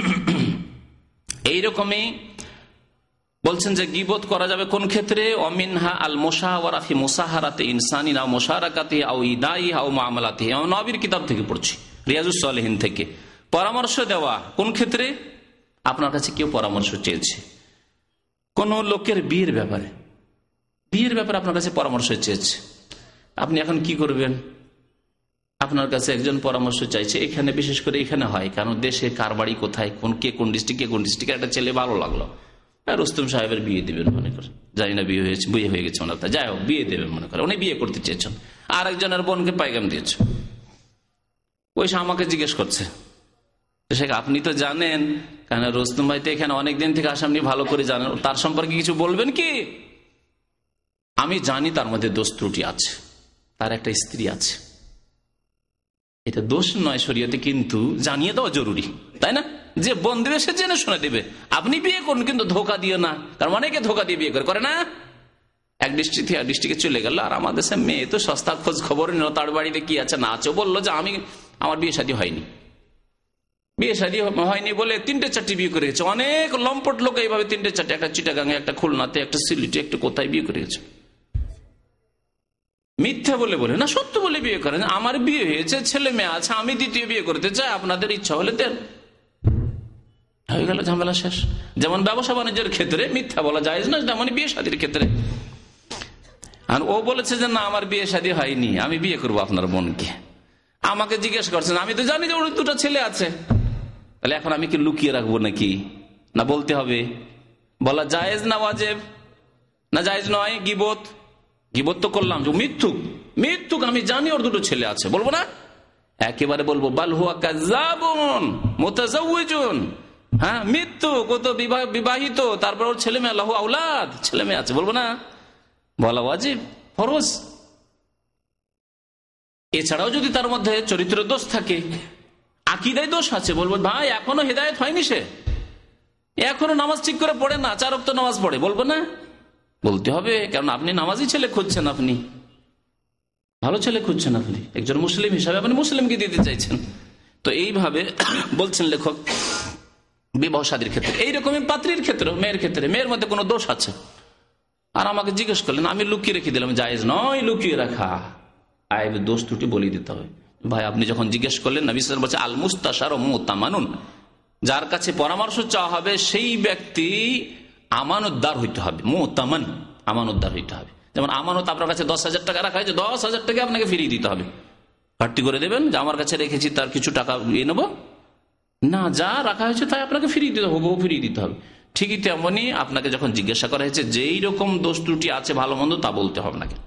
এইরকমই বলছেন যে গীবত করা যাবে কোন ক্ষেত্রে? অমিনহা আল মুশাওয়ারা ফি মুসাহারাতি ইনসানিন আও মুশারাকাতি আও ইদাই আও মুআমালাতি। নবীর কিতাব থেকে পড়ছি, রিয়াজুস সালিহিন থেকে। পরামর্শ দেওয়া কোন ক্ষেত্রে? আপনার কাছে কেউ পরামর্শ চেয়েছে কোন লোকের বিয়ের ব্যাপারে, বিয়ের ব্যাপারে আপনার কাছে পরামর্শ চেয়েছে, আপনি এখন কি করবেন? আপনার কাছে একজন পরামর্শ চাইছে, এখানে বিশেষ করে এখানে হয়, কারণ দেশে কার বাড়ি কোথায়, কোন কে কোন ডিস্ট্রিক্ট, কে কোন ডিস্ট্রিক্টে একটা ছেলে ভালো লাগলো, রুস্তম সাহেবের বিয়ে দিবেন মনে করেন, জানি না বিয়ে হয়েছে, বিয়ে হয়ে গেছে ওনার, যাই হোক বিয়ে দেবেন মনে করেন, উনি বিয়ে করতে চেয়েছেন, আর একজনের বোনকে পাইগাম দিয়েছে, ওই আমাকে জিজ্ঞেস করছে, আপনি তো জানেন, কেন রুস্তম ভাই তো এখানে অনেকদিন থেকে আসে, আপনি ভালো করে জানেন, তার সম্পর্কে কিছু বলবেন কি? আমি জানি তার মধ্যে দোষ ত্রুটি আছে, তার একটা স্ত্রী আছে, এটা দোষ নয় শরীয়তে, কিন্তু জানিয়ে দেওয়া জরুরি, তাই না? যে বোন দেবে সে জেনে শুনে দেবে, আপনি বিয়ে করুন কিন্তু ধোকা দিও না, কারণ অনেকে ধোকা দিয়ে বিয়ে করে, করে না? এক ডিস্ট্রিক্ট থেকে ডিস্ট্রিক্টে চলে গেল, আর আমাদের দেশে মেয়ে তো সস্তা, খোঁজ খবর নিল তার বাড়িতে কি আছে না আছে, বললো যে আমি আমার বিয়ে শাদী হয়নি, বিয়ে শাদী হয়নি বলে তিনটে চারটি বিয়ে করে গেছে। অনেক লম্পট লোক এইভাবে তিনটে চারটে, একটা চিটাগাঙে, একটা খুলনাতে, একটা সিলেটে, একটা কোথায় বিয়ে করে গেছে, মিথ্যা বলে বলে না, সত্য বলে বিয়ে করেন, আমার বিয়ে হয়েছে, ছেলে মেয়ে আছে, আমি দ্বিতীয় বিয়ে করতে চাই, আপনাদের ইচ্ছা হলে দেন, হয়ে গেল, ঝামেলা শেষ। যেমন ব্যবসা বাণিজ্যের ক্ষেত্রে মিথ্যা বলা যায় না, তেমন বিয়ে শাদীর ক্ষেত্রে। আর ও বলেছে যে না আমার বিয়ে শাদী হয়নি, আমি বিয়ে করবো আপনার বোনকে, আমাকে জিজ্ঞেস করছেন, আমি তো জানি যে ওর দুটো ছেলে আছে, তাহলে এখন আমি কি লুকিয়ে রাখবো নাকি? না বলতে হবে? বলা জায়েজ না ওয়াজিব? না জায়েজ নয়? গীবত, গীবত তো করলাম, যে মিথ্যুক, মিথ্যুক, আমি জানি ওর দুটো ছেলে আছে, বলবো না? একেবারে বলবো বাল হুয়া কাযাবুন মুতাযাওয়িজুন, হ্যাঁ মিথ্যুক, ও তো বিবাহিত, তারপর ওর ছেলে মেয়ে, লাহু আওলাদ, ছেলে মেয়ে আছে, বলবো না? বলা ওয়াজিব, ফরজ। এছাড়াও যদি তার মধ্যে চরিত্র দোষ থাকে, আকীদায় দোষ আছে, বলবো ভাই এখনো হেদায়েত হয়নি, সে এখনো নামাজ ঠিক করে পড়ে না, চার ওয়াক্ত নামাজ পড়ে, বলবো না? বলতে হবে, কারণ আপনি নামাজি ছেলে খুঁজছেন, আপনি ভালো ছেলে খুঁজছেন, আপনি একজন মুসলিম হিসাবে আপনি মুসলিমকে দিতে চাইছেন। তো এইভাবে বলছেন লেখক বিবাহ শাদীর ক্ষেত্রে, এইরকমই পাত্রীর ক্ষেত্রে, মেয়ের ক্ষেত্রে, মেয়ের মধ্যে কোনো দোষ আছে আর আমাকে জিজ্ঞেস করলেন, আমি লুকিয়ে রেখে দিলাম, জায়েজ নয় লুকিয়ে রাখা, আইব দোষ ত্রুটি বলে দিতে হবে। ভাই আপনি যখন জিজ্ঞেস করলেন, নবী সাল্লাল্লাহু আলাইহি ওয়াসাল্লাম বলছে আল মুস্তাশার মুতামানুন, যার কাছে পরামর্শ চাওয়া হবে সেই ব্যক্তি আমানতদার হইতে হবে, মুতামান, আমানতদার হইতে হবে। যেমন আমানত আপনার কাছে দশ হাজার টাকা রাখা হয়েছে, দশ হাজার টাকা আপনাকে ফিরিয়ে দিতে হবে, ঘাটতি করে দেবেন যে আমার কাছে রেখেছি তার কিছু টাকা নিয়ে নেবো না, যা রাখা হয়েছে তাই আপনাকে ফিরিয়ে দিতে হবে, ফিরিয়ে দিতে হবে। ঠিকই তেমনি আপনাকে যখন জিজ্ঞাসা করা হয়েছে যেই রকম দোষ ত্রুটি আছে ভালো মন্দ, তা বলতে হবে নাকি।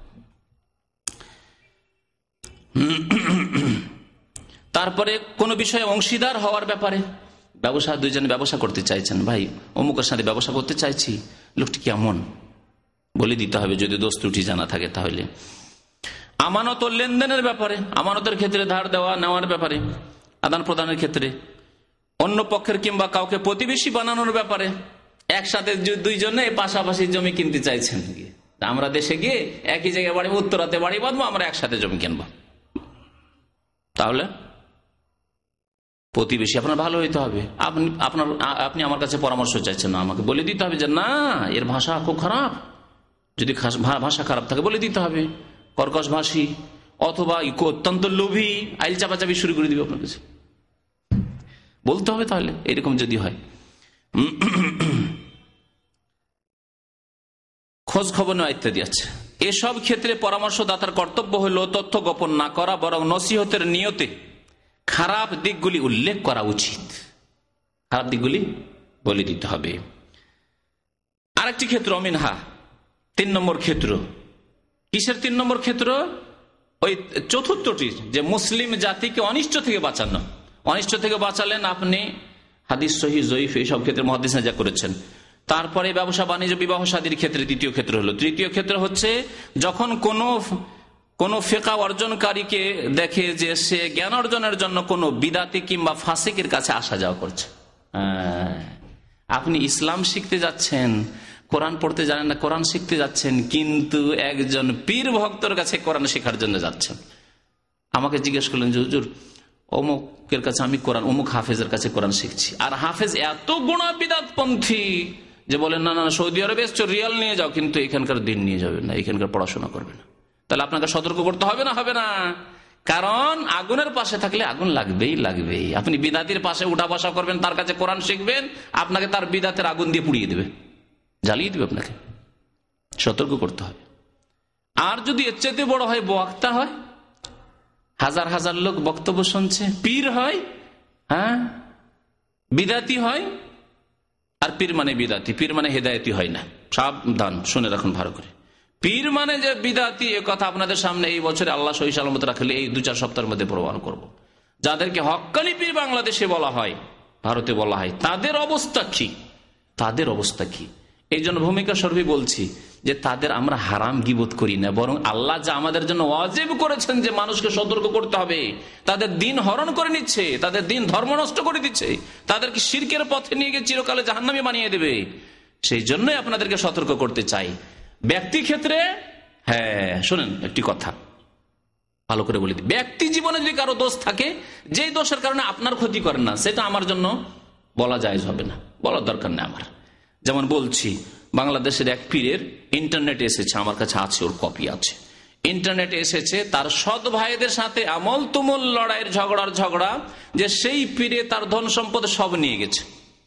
তারপরে কোন বিষয়ে অংশীদার হওয়ার ব্যাপারে, ব্যবসা, দুইজনে ব্যবসা করতে চাইছেন, ভাই অমুকের সাথে ব্যবসা করতে চাইছি, লোকটি কেমন, বলে দিতে হবে যদি দোষ ত্রুটি জানা থাকে। তাহলে আমানত ও লেনদেনের ব্যাপারে, আমানতের ক্ষেত্রে, ধার দেওয়া নেওয়ার ব্যাপারে, আদান প্রদানের ক্ষেত্রে, অন্য পক্ষের কিংবা কাউকে প্রতিবেশী বানানোর ব্যাপারে, একসাথে দুইজনে পাশাপাশি জমি কিনতে চাইছেন, আমরা দেশে গিয়ে একই জায়গায় বাড়ি, উত্তরাতে বাড়ি বাঁধবো, আমরা একসাথে জমি কিনবো, তাহলে প্রতিবেশী আপনার ভালো হইতে হবে। আপনি আপনার আপনি আমার কাছে পরামর্শ চাইছেন না, আমাকে বলে দিতে হবে যে না এর ভাষা খুব খারাপ, যদি ভাষা খারাপ থাকে বলে দিতে হবে, কর্কশ ভাষী অথবা অত্যন্ত লোভী, আইল চাপাচাপি শুরু করে দিবে আপনার কাছে, বলতে হবে। তাহলে এরকম যদি হয়, খোঁজ খবর নেওয়া ইত্যাদি আছে। এসব ক্ষেত্রে পরামর্শদাতার কর্তব্য হলো তথ্য গোপন না করা, বরং নসিহতের নিয়তে খারাপ দিকগুলি উল্লেখ করা উচিত, খারাপ দিকগুলি বলে দিতে হবে। আরেকটি ক্ষেত্র অমিনহা, তিন নম্বর ক্ষেত্র। কিসের তিন নম্বর ক্ষেত্র? ওই চতুর্থটি, যে মুসলিম জাতিকে অনিষ্ট থেকে বাঁচানো। অনিষ্ট থেকে বাঁচালেন আপনি, হাদিস সহিহ জয়ীফ এইসব ক্ষেত্রে মুহাদ্দিসিন যা করেছেন। তারপরে ব্যবসা বাণিজ্য, বিবাহ শাদীর ক্ষেত্রে দ্বিতীয় ক্ষেত্র হলো। তৃতীয় ক্ষেত্র হচ্ছে যখন কোনো কোন ফিকহ অর্জনকারীকে দেখে যে সে জ্ঞান অর্জনের জন্য কোনো বিদাতি কিংবা ফাসিকের কাছে আসা যাওয়া করছে। আপনি ইসলাম শিখতে যাচ্ছেন, কোরআন পড়তে জানেন না, কোরআন শিখতে যাচ্ছেন, কিন্তু একজন পীর ভক্তর কাছে কোরআন শেখার জন্য যাচ্ছেন। আমাকে জিজ্ঞেস করলেন যে হুজুর অমুকের কাছে আমি কোরআন, অমুক হাফেজের কাছে কোরআন শিখছি, আর হাফেজ এত গুণা বিদাতপন্থী যে বলেন না না সৌদি আরবে এসছো রিয়াল নিয়ে যাও, কিন্তু এখানকার দিন নিয়ে যাবে না, এখানকার পড়াশোনা করবে না। তাহলে আপনাকে সতর্ক করতে হবে না? হবে না? কারণ আগুনের পাশে থাকলে আগুন লাগবেই লাগবেই। আপনি বিদাতির পাশে উঠা বসা করবেন, তার কাছে কোরআন শিখবেন, আপনাকে তার বিদাতের আগুন দিয়ে পুড়িয়ে দেবে, জ্বালিয়ে দেবে আপনাকে। সতর্ক করতে হবে। আর যদি এর চাইতে বড় হয় বক্তা হয়, হাজার হাজার লোক বক্তব্য শুনছে, পীর হয়, হ্যাঁ বিদাতি হয়। আর পীর মানে বিদাতি, পীর মানে হেদায়তি হয় না। সাবধান, শুনে রাখুন ভালো করে। পীর মানে যে বিদাতি, এ কথা আপনাদের সামনে এই বছরে আল্লাহ সহি সালামত রাখলে এই দু চার সপ্তাহের মধ্যে প্রমাণ করব। যাদেরকে হক্কানি পীর বাংলাদেশে বলা হয়, ভারতে বলা হয়, তাদের অবস্থা কি, তাদের অবস্থা কি? এই জন্য ভূমিকা স্বরূপই বলছি যে তাদের আমরা হারাম গীবত করি না, বরং আল্লাহ যা আমাদের জন্য ওয়াজিব করেছেন যে মানুষকে সতর্ক করতে হবে, তাদের দিন হরণ করে নিচ্ছে, তাদের দিন ধর্ম নষ্ট করে দিচ্ছে, তাদেরকে শিরকের পথে নিয়ে গিয়ে চিরকালে জাহান্নামী বানিয়ে দেবে, সেই জন্যই আপনাদেরকে সতর্ক করতে চাই। ব্যক্তি ক্ষেত্রে, হ্যাঁ শুনেন একটি কথা ভালো করে বলে দিই, ব্যক্তি জীবনে যদি কারো দোষ থাকে, যেই দোষের কারণে আপনার ক্ষতি করেন না, সেটা আমার জন্য বলা জায়েজ হবে না, বলার দরকার নেই আমার। যেমন বলছি, বাংলাদেশের এক পীরের ইন্টারনেটে এসেছে, আমার কাছে আছে, ওর কপি আছে, ইন্টারনেটে এসেছে তার সৎ ভাইদের সাথে আমল তুমুল লড়াইয়ের ঝগড়ার ঝগড়া, যে সেই পীরে তার ধন সম্পদ সব নিয়ে গেছে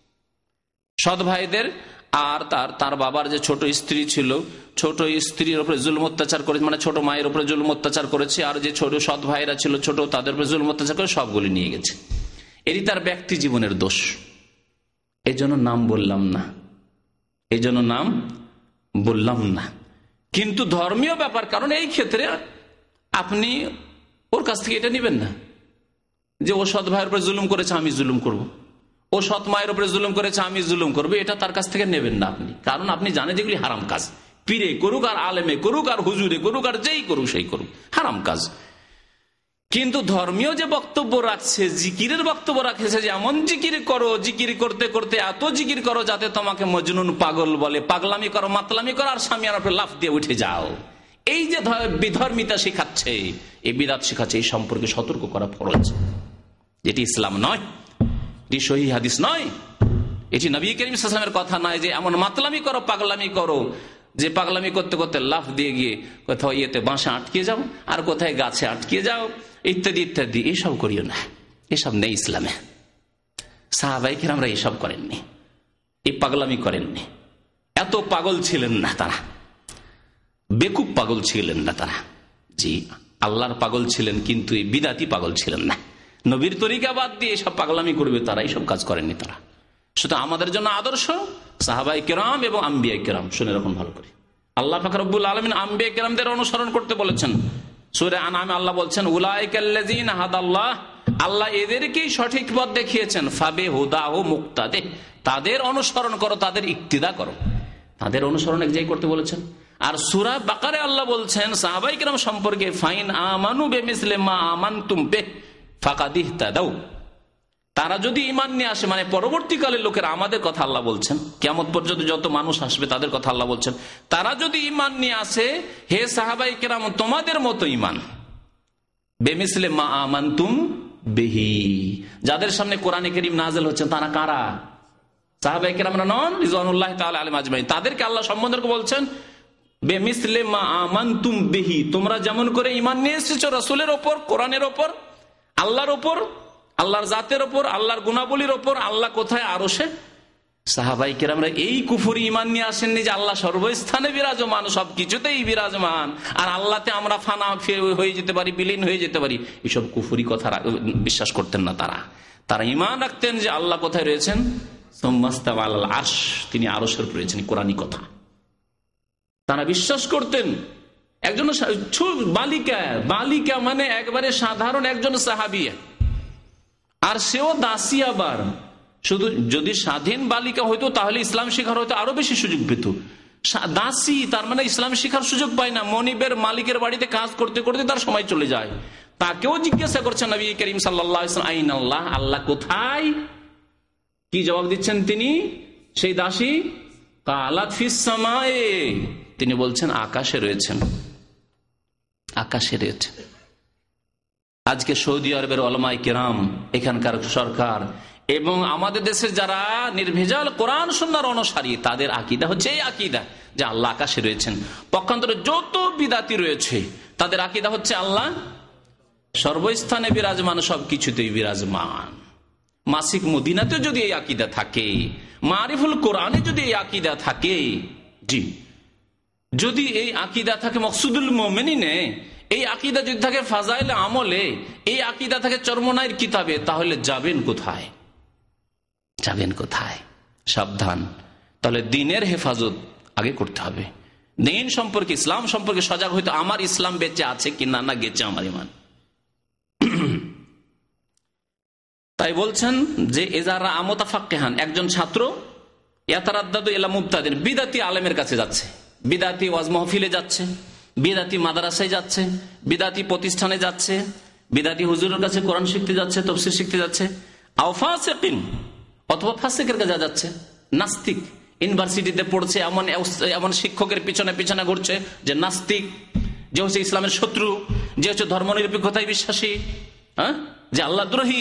সৎ ভাইদের। আর তার তার বাবার যে ছোট স্ত্রী ছিল, ছোট স্ত্রীর উপরে জুলুম অত্যাচার করেছে, মানে ছোট মায়ের উপরে জুলুম অত্যাচার করেছে, আর যে ছোট সৎ ভাইরা ছিল ছোট, তাদের উপরে জুলুম অত্যাচার করে সবগুলি নিয়ে গেছে। এরই তার ব্যক্তি জীবনের দোষ, এই জন্য নাম বললাম না, এই জন্য নাম বললাম না। কিন্তু ধর্মীয় ব্যাপার, কারণ এই ক্ষেত্রে আপনি ওর কাছ থেকে এটা নেবেন না যে ও সৎ ভাইয়ের উপরে জুলুম করেছে আমি জুলুম করব, ও সৎ মায়ের উপরে জুলুম করেছে আমি জুলুম করবো, এটা তার কাছ থেকে নেবেন না আপনি। কারণ আপনি জানেন যেগুলি হারাম কাজ, পীরে করুক আর আলেমে করুক আর হুজুরে করুক আর যেই করুক সেই করুক, হারাম কাজ। কিন্তু ধর্মীয় যে বক্তব্য রাখছে, জিকিরের বক্তব্য রাখছে, যে এমন জিকির করো, জিকির করতে করতে এত জিকির করো যাতে তোমাকে মজনুন পাগল বলে, পাগলামি করো, মাতলামি করো, আর সামিয়ানার উপরে লাফ দিয়ে উঠে যাও, এই যে বিধর্মিতা শেখাচ্ছে, এই বিদাত শেখাচ্ছে, এই সম্পর্কে সতর্ক করা ফরজ। যেটি ইসলাম নয়, এটি সহিহ হাদিস নয়, এটি নবী করিম সাল্লাল্লাহু আলাইহি ওয়াসাল্লামের কথা নয় যে এমন মাতলামি করো, পাগলামি করো, যে পাগলামি করতে করতে লাফ দিয়ে গিয়ে কোথাও ইয়েতে বাসা আটকে যাও, আর কোথায় গাছে আটকে যাও, ইত্যাদি ইত্যাদি। এসব করিও না, এসব নেই ইসলামে। সাহাবায়ে কেরামরা এসব করেননি, এই পাগলামি করেননি, এত পাগল ছিলেন না তারা, বেকুব পাগল ছিলেন না তারা। জি, আল্লাহর পাগল ছিলেন, কিন্তু এই বিদাতি পাগল ছিলেন না। নবীর তরিকা বাদ দিয়ে এসব পাগলামি করবে তারা, এইসব কাজ করেননি তারা। শুধু আমাদের জন্য আদর্শ সাহাবায়ে কেরাম এবং আম্বিয়া কেরাম। শুনে রাখুন ভালো করে, আল্লাহ পাক রব্বুল আলামিন আম্বিয়া কেরামদের অনুসরণ করতে বলেছেন। সূরা আনআমে আল্লাহ বলছেন, উলাইকাল্লাযীনা হাদাল্লাহ, আল্লাহ এদেরকেই সঠিক পথ দেখিয়েছেন, ফাবিহুদাহু মুক্তাদে, তাদের অনুসরণ করো, তাদের ইক্তিদা করো, তাদের অনুসরণ এক জায়গায় করতে বলেছেন। আর সূরা বাকারে আল্লাহ বলছেন সাহাবায়ে কেরাম সম্পর্কে, ফাইন আমানু বিমিসলি মা আমানতুম বিহি ফাকাদ ইহতাদাউ, তারা যদি ঈমান নিয়ে আসে, মানে পরবর্তীকালের লোকেরা, আমাদের কথা আল্লাহ বলছেন, কিয়ামত পর্যন্ত যত মানুষ আসবে তাদের কথা আল্লাহ বলছেন, তারা যদি ঈমান নিয়ে আসে, হে সাহাবায়ে কেরাম তোমাদের মতো ঈমান, বেমিসলে মা আমানতুম বিহি, যাদের সামনে কোরআনে কারীম নাযিল হচ্ছে তারা কারা? সাহাবায়ে কেরামরা নন, রিজওয়ানুল্লাহি তাআলা আলাইহিম আজমাইন। তাদেরকে আল্লাহ সম্বোধন করে বলছেন বেমিসলে মা আমানতুম বিহি, তোমরা যেমন করে ঈমান নিয়ে এসেছো রাসূলের উপর, কোরআনের উপর, আল্লাহর উপর, আল্লাহর জাতের ওপর, আল্লাহর গুণাবলীর ওপর, আল্লাহ কোথায় আরশে। সাহাবায়ে কেরামরা এই কুফরি ঈমান নিয়ে আসেননি যে আল্লাহ সর্বস্থানে বিরাজমান, সবকিছুতেই বিরাজমান, আর আল্লাহতে আমরা ফানা হয়ে যেতে পারি, বিলীন হয়ে যেতে পারি, এসব কুফরি কথা বিশ্বাস করতেন না তারা। তারা ঈমান রাখতেন যে আল্লাহ কোথায় রয়েছেন, সুম্মাস্তাওয়া আলাল আরশ, তিনি আরশের উপর রয়েছেন, কোরআনী কথা তারা বিশ্বাস করতেন। একজন বালিকা, বালিকা মানে একবারে সাধারণ একজন সাহাবিয়া, আর সেও দাসী। আবার শুধু যদি স্বাধীন বালিকা হইতো তাহলে ইসলাম শিখার হয়তো আরো বেশি সুযোগ পেত। দাসী তার মানে ইসলাম শিখার সুযোগ পায় না, মনিবের মালিকের বাড়িতে কাজ করতে করতে তার সময় চলে যায়। তাকেও জিজ্ঞাসা করছেন নবী করিম সাল্লাল্লাহু আলাইহি ওয়াসাল্লাম, আইন আল্লাহ, আল্লাহ কোথায়? কি জবাব দিচ্ছেন তিনি, সেই দাসী? কালাত ফিস সামায়ে, তিনি বলছেন আকাশে রয়েছেন, আকাশে রয়েছেন। আজকে সৌদি আরবের ওলামায়ে কেরাম, এখানকার সরকার এবং আমাদের দেশের যারা নির্ভেজাল কোরআন সুন্নাহর অনুসারী, তাদের আকীদা হচ্ছে এই আকীদা যে আল্লাহ আকাশে রয়েছেন। পক্ষান্তরে যত বিদাতি রয়েছে তাদের আকীদা হচ্ছে আল্লাহ সর্বস্থানে বিরাজমান, সবকিছুতেই বিরাজমান। মাসিক মদিনাতে যদি এই আকীদা থাকে, মারিফুল কোরআনে যদি এই আকীদা থাকে, জি যদি এই আকীদা থাকে মকসুদুল মুমিনিনে, এই আকীদা যদি থাকে ফাজাইল আমলে, এই আকীদা থাকে চরমনাইয়ের কিতাবে, তাহলে যাবেন কোথায়? যাবেন কোথায়? সাবধান। তাহলে দিনের হেফাজত আগে করতে হবে। দিন সম্পর্কে, ইসলাম সম্পর্কে সজাগ হইতে, আমার ইসলাম বেঁচে আছে কিনা, না গেছে আমার ইমান। তাই বলছেন যে এজারা আমতাফাক্কিহান, একজন ছাত্র ইয়াতারাদ্দাদু ইলা মুবতাদিন, বিদাতি আলেমের কাছে যাচ্ছে, বিদাতি ওয়াজ মাহফিলে যাচ্ছে, বিদাতি মাদ্রাসায় যাচ্ছে, বিদাতি প্রতিষ্ঠানে যাচ্ছে, বিদাতি হুজুরের কাছে কোরআন শিখতে যাচ্ছে, তাফসীর শিখতে যাচ্ছে, আও ফাসিকিন, অথবা ফাসিকের কাছে যাচ্ছে, নাস্তিক, ইউনিভার্সিটিতে পড়ছে, এমন এমন শিক্ষকের পিছনে পিছনে ঘুরছে যে নাস্তিক, যে হচ্ছে ইসলামের শত্রু, যে হচ্ছে ধর্মনিরপেক্ষতায় বিশ্বাসী, হ্যাঁ, যে আল্লাহদ্রোহী,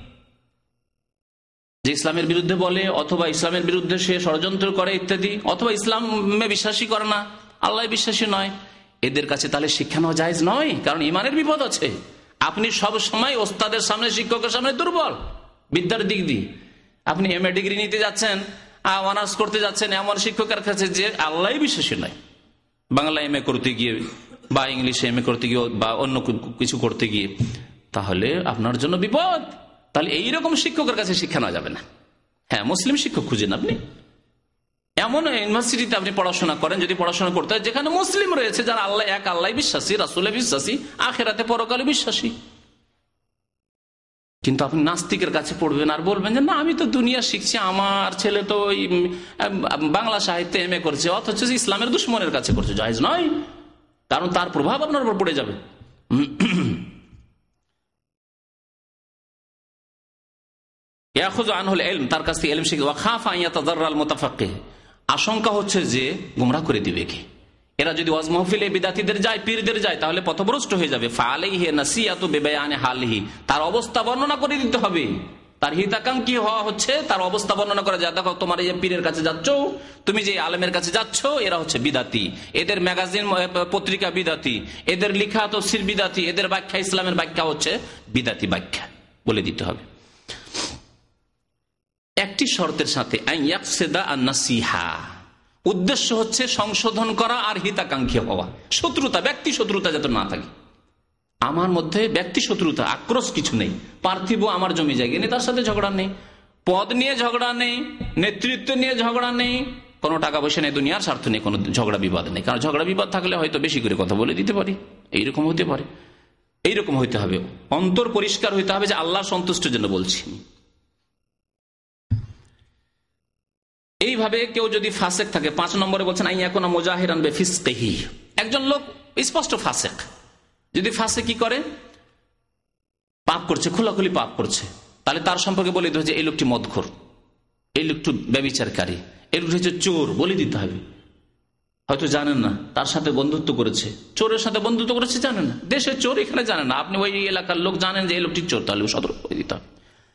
যে ইসলামের বিরুদ্ধে বলে, অথবা ইসলামের বিরুদ্ধে সে ষড়যন্ত্র করে ইত্যাদি, অথবা ইসলামে বিশ্বাসী করে না, আল্লাহ বিশ্বাসী নয়, এদের কাছে তাহলে শিক্ষা নেওয়া জায়েজ নয়, কারণ ইমানের বিপদ আছে। আপনি সব সময় ওস্তাদের সামনে, শিক্ষকের সামনে দুর্বল বিদ্যার দিক দিয়ে। আপনি এম এ ডিগ্রি নিতে যাচ্ছেন, অনার্স করতে যাচ্ছেন এমন শিক্ষকের কাছে যে আল্লাহ বিশ্বাসী নয়, বাংলা এম এ করতে গিয়ে বা ইংলিশে এম এ করতে গিয়ে বা অন্য কিছু করতে গিয়ে, তাহলে আপনার জন্য বিপদ। তাহলে এইরকম শিক্ষকের কাছে শিক্ষা নেওয়া যাবে না। হ্যাঁ, মুসলিম শিক্ষক খুঁজেন আপনি, এমন ইউনিভার্সিটিতে আপনি পড়াশোনা করেন, যদি পড়াশোনা করতে হয় যেখানে মুসলিম রয়েছে, যারা আল্লাহ এক, আল্লাহ বিশ্বাসী, রাসূলে বিশ্বাসী, আখিরাতে পরকালে বিশ্বাসী। কিন্তু আপনি নাস্তিকের কাছে পড়বেন আর বলবেন যে না, আমি তো দুনিয়া শিখছি, আমার ছেলে তো ওই বাংলা সাহিত্যে এম এ করছে, অথচ ইসলামের দুশ্মনের কাছে করছে, জায়েজ নয়, কারণ তার প্রভাব আপনার উপর পড়ে যাবে। তার কাছ থেকে ইলম শিখে, আশঙ্কা হচ্ছে যে গুমরাহ করে দিবে কে। এরা যদি ওয়াজ মাহফিলে বিদাতীদের যায়, পীরদের যায়, তাহলে পথভ্রষ্ট হয়ে যাবে। ফালাইহি নাসিয়াতু বিবায়ানি হালিহি, তার অবস্থা বর্ণনা করে দিতে হবে। তার হিতাকাঙ্ক্ষী হওয়া হচ্ছে তার অবস্থা বর্ণনা করা যায়। দেখো, তোমার এই যে পীরের কাছে যাচ্ছ, তুমি যে আলেমের কাছে যাচ্ছ, এরা হচ্ছে বিদাতি, এদের ম্যাগাজিন পত্রিকা বিদাতি, এদের লিখা তাফসীর বিদাতি, এদের ব্যাখ্যা ইসলামের ব্যাখ্যা হচ্ছে বিদাতি ব্যাখ্যা, বলে দিতে হবে। একটি শর্তের সাথে, উদ্দেশ্য হচ্ছে সংশোধন করা আর হিতাকাঙ্ক্ষী হওয়া, শত্রুতা, ব্যক্তি শত্রুতা যাতে না থাকে। আমার মধ্যে ব্যক্তি শত্রুতা, আক্রোশ কিছু নেই, পার্থিব আমার জমি জায়গা নেই, তার সাথে ঝগড়া নেই, পদ নিয়ে ঝগড়া নেই, নেতৃত্ব নিয়ে ঝগড়া নেই, কোনো টাকা পয়সা নেই, দুনিয়ার স্বার্থ নেই, কোনো ঝগড়া বিবাদ নেই। কারণ ঝগড়া বিবাদ থাকলে হয়তো বেশি করে কথা বলে দিতে পারি, এইরকম হতে পারে। এইরকম হইতে হবে, অন্তর পরিষ্কার হইতে হবে যে আল্লাহ সন্তুষ্টের জন্য বলছি। এইভাবে কেউ যদি ফাসেক থাকে, পাঁচ নম্বরে বলছেন আইয়াকুনা মুজাহিরান বিফিসকিহি, একজন লোক স্পষ্ট ফাসেক, যদি ফাসেক কি করে, পাপ করছে, খোলাখুলি পাপ করছে, তাহলে তার সম্পর্কে বলে দিতে হবে যে এই লোকটি মদখোর, এই লোকটি ব্যভিচারকারী, এই লোকটি হচ্ছে চোর, বলে দিতে হবে। হয়তো জানেন না, তার সাথে বন্ধুত্ব করেছে, চোরের সাথে বন্ধুত্ব করেছে, জানেন না, দেশের চোর, এখানে জানেন না, আপনি ওই এলাকার লোক জানেন যে এই লোকটি চোর, তাহলে সতর্ক করে দিতে হবে।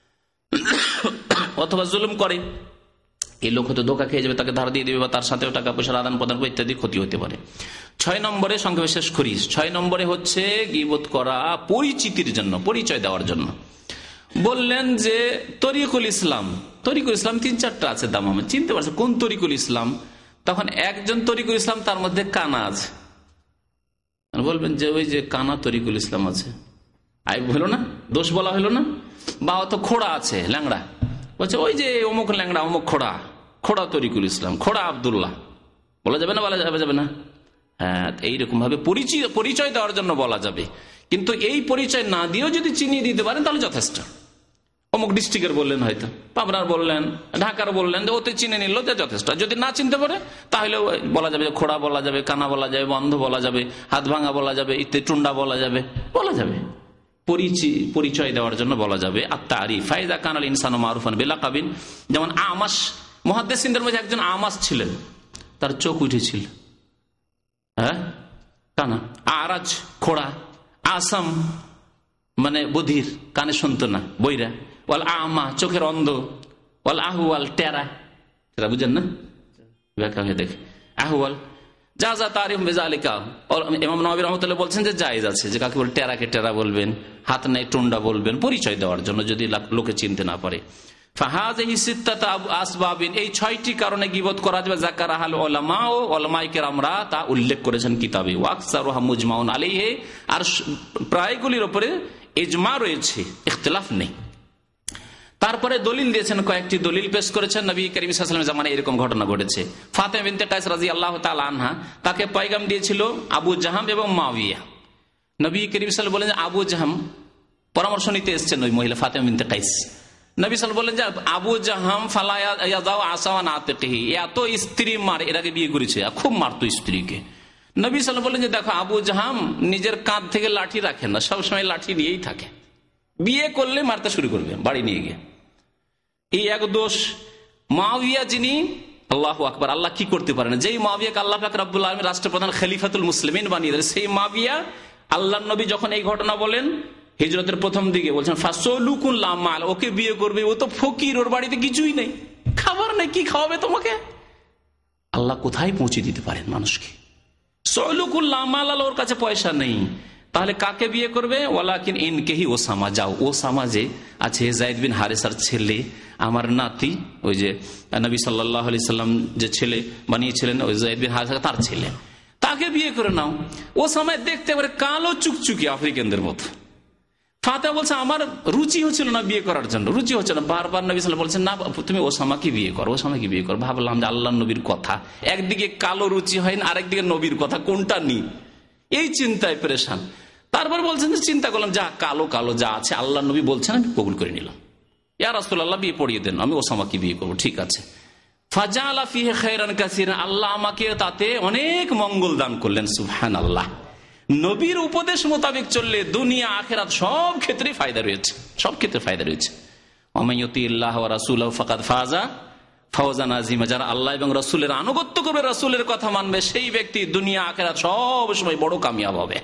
অথবা জুলুম করে, এই লোক হয়তো ধোঁকা খেয়ে যাবে, তাকে ধার দিয়ে দেবে বা তার সাথেও টাকা পয়সার আদান প্রদান ইত্যাদি ক্ষতি হতে পারে। ছয় নম্বরে, সংক্ষেপে শেষ করি, ছয় নম্বরে হচ্ছে গীবত করা পরিচিতির জন্য, পরিচয় দেওয়ার জন্য। বললেন যে তরিকুল ইসলাম, তরিকুল ইসলাম তিন চারটা আছে, দাম আমি চিনতে পারছি কোন তরিকুল ইসলাম। তখন একজন তরিকুল ইসলাম, তার মধ্যে কানা আছে, বলবেন যে ওই যে কানা তরিকুল ইসলাম আছে, আইব হলো না, দোষ বলা হলো না। বা অত খোড়া আছে, ল্যাংড়া, বলছে ওই যে অমুক ল্যাংড়া, অমুক খোড়া, খোড়া তরিকুল ইসলাম, খোড়া আব্দুল্লাহ, বলা যাবে না, বলা যাবে যাবে না। হ্যাঁ, এইরকম ভাবে পরিচয় পরিচয় দেওয়ার জন্য বলা যাবে, কিন্তু এই পরিচয় না দিয়েও যদি চিনিয়ে দিতে পারেন তাহলে যথেষ্ট। অমুক ডিস্ট্রিক্টের বললেন, হয়তো পাবনার বললেন, ঢাকার বললেন, যে ওতে চিনে নিল যথেষ্ট। যদি না চিনতে পারে তাহলে বলা যাবে, খোড়া বলা যাবে, কানা বলা যাবে, বন্ধ বলা যাবে, হাত ভাঙা বলা যাবে, ইত্যাদি, টুন্ডা বলা যাবে, বলা যাবে, পরিচয় দেওয়ার জন্য বলা যাবে। আত্মারিফ ফাইদা কানাল ইনসানু মারুফান বিলাকাবিন, যেমন আমাস, মুহাদ্দিসিনদের মধ্যে একজন আমাস ছিলেন, তার চোখ উঠেছিল, হ্যাঁ, কানা। আরাজ, খোড়া। আসাম মানে বধির, কানে শুনতো না, বইরা। ওয়াল আমা, চোখের অন্ধ। ওয়াল আহুয়াল, টেরা, টেরা বুঝেন না, ব্যাখ্যা হয়ে দেখে, আহুয়াল যা যা তারিফ বেজালিকা। ইমাম নবী রাহমাতুল্লাহ বলছেন যে জায়েজ আছে, যে কাকে বলে টেরাকে টেরা বলবেন, হাত নাই টুন্ডা বলবেন, পরিচয় দেওয়ার জন্য, যদি লোকে চিনতে না পারে। ফাহাযিহি সিত্তাতু আসবাবিন, এই ছয়টি কারণে গীবত করা যাবে। যাকারাহাল উলামা, ও উলামায়ে কেরামরা তা উল্লেখ করেছেন কিতাবে। ওয়া আকসারুহা মুজমাউন আলাইহি, আর প্রায়গুলির উপরে ইজমা রয়েছে, ইখতিলাফ নেই। তারপরে দলিল দিয়েছেন, কয়েকটি দলিল পেশ করেছেন। নবী করিম সাল্লাল্লাহু আলাইহি ওয়াসাল্লামের জামানায় এরকম ঘটনা ঘটেছে। ফাতেমা বিনতে কায়েস রাদিয়াল্লাহু তাআলা আনহা, তাকে পয়গাম দিয়েছিল আবু জাহাম এবং মুয়াবিয়া। নবী করিম সাল্লাল্লাহু আলাইহি ওয়াসাল্লাম বলেন যে আবু জাহাম পরামর্শ নিতে এসেছেন ওই মহিলা ফাতেমা বিনতে কায়েস। নবী সাল্লাল্লাহু আলাইহি ওয়াসাল্লাম বলেন যে আবু জাহাম ফালা ইয়াদাউ আসাওয়ান আতিকিহি, এত স্ত্রী মার, এর আগে বিয়ে করেছে, খুব মারতো স্ত্রীকে। নবী সাল্লাল্লাহু আলাইহি ওয়াসাল্লাম বলেন যে দেখো, আবু জাহাম নিজের কাঁধ থেকে লাঠি রাখেন না, সবসময় লাঠি নিয়েই থাকে, বিয়ে করলে মারতে শুরু করবে বাড়ি নিয়ে গিয়ে। এই এক দোষ। মুয়াবিয়া, যিনি আল্লাহু আকবার, আল্লাহ কি করতে পারেন, যেই মুয়াবিয়াকে আল্লাহ পাক রব্বুল আলামিন রাষ্ট্রপ্রধান খলিফাতুল মুসলিমিন বানিয়ে দেন, সেই মুয়াবিয়া আল্লাহর নবী যখন এই ঘটনা বলেন হিজরতের প্রথম দিকে, বলছেন ফাসলুকুল লামাল, ওকে বিয়ে করবে, ও তো ফকির, ওর বাড়িতে কিছুই নেই, খাবার নেই, কি খাওয়াবে তোমাকে? আল্লাহ কোথায় পৌঁছে দিতে পারেন মানুষকে। সলুকুল লামাল, ওর কাছে পয়সা নেই, তাহলে কাকে বিয়ে করবে? ওয়ালাকিন ইনকেহি ওসামা, যাও ওসামা যে আছে যায়েদ বিন হারেসার ছেলে, আমার নাতি, ওই যে নবী সাল্লাল্লাহু আলাইহি সাল্লাম যে ছেলে বানিয়েছিলেন ওই যায়েদ বিন হারেসা, তার ছেলে, তাকে বিয়ে করে নাও। ওসামা দেখতে পারে কালো চুকচুকি আফ্রিকানদের মতো। ফাতেমা বলছে আমার রুচি হচ্ছিল না বিয়ে করার জন্য, রুচি হচ্ছে না, বারবার নবী সাল্লাল্লাহু আলাইহি ওয়াসাল্লাম বলছেন না, তুমি ওসামাকে বিয়ে করো, ওসামাকে বিয়ে করো। ভাবলাম যে আল্লাহ নবীর কথা, একদিকে কালো রুচি হয় না, আরেকদিকে নবীর কথা, কোনটা নি, এই চিন্তায় পরেশান। তারপর বলছেন যে চিন্তা করলাম, যা কালো কালো যা আছে, আল্লাহ নবী বলছেন, আমি কবুল করে নিলাম। ইয়া রাসূলুল্লাহ, বিয়ে পড়িয়ে দেন, আমি ওসামাকে বিয়ে করবো, ঠিক আছে। ফাজালা ফিহি খায়রান কাসীরান, আল্লাহ আমাকে তাতে অনেক মঙ্গল দান করলেন। সুবহানাল্লাহ। নবীর উপদেশ মোতাবেক চললে দুনিয়া আখিরাত সব ক্ষেত্রে ফায়দা রয়েছে, সব ক্ষেত্রে ফায়দা রয়েছে। ওয়ামাইয়ুতিল্লাহ ওয়া রাসূলাহু ফাকাদ ফাজা ফাওজান আযীমা, যারা আল্লাহ এবং রাসূলের আনুগত্য করবে, রাসূলের কথা মানবে, সেই ব্যক্তি দুনিয়া আখিরাত সব সময় বড় কামিয়াব হবে,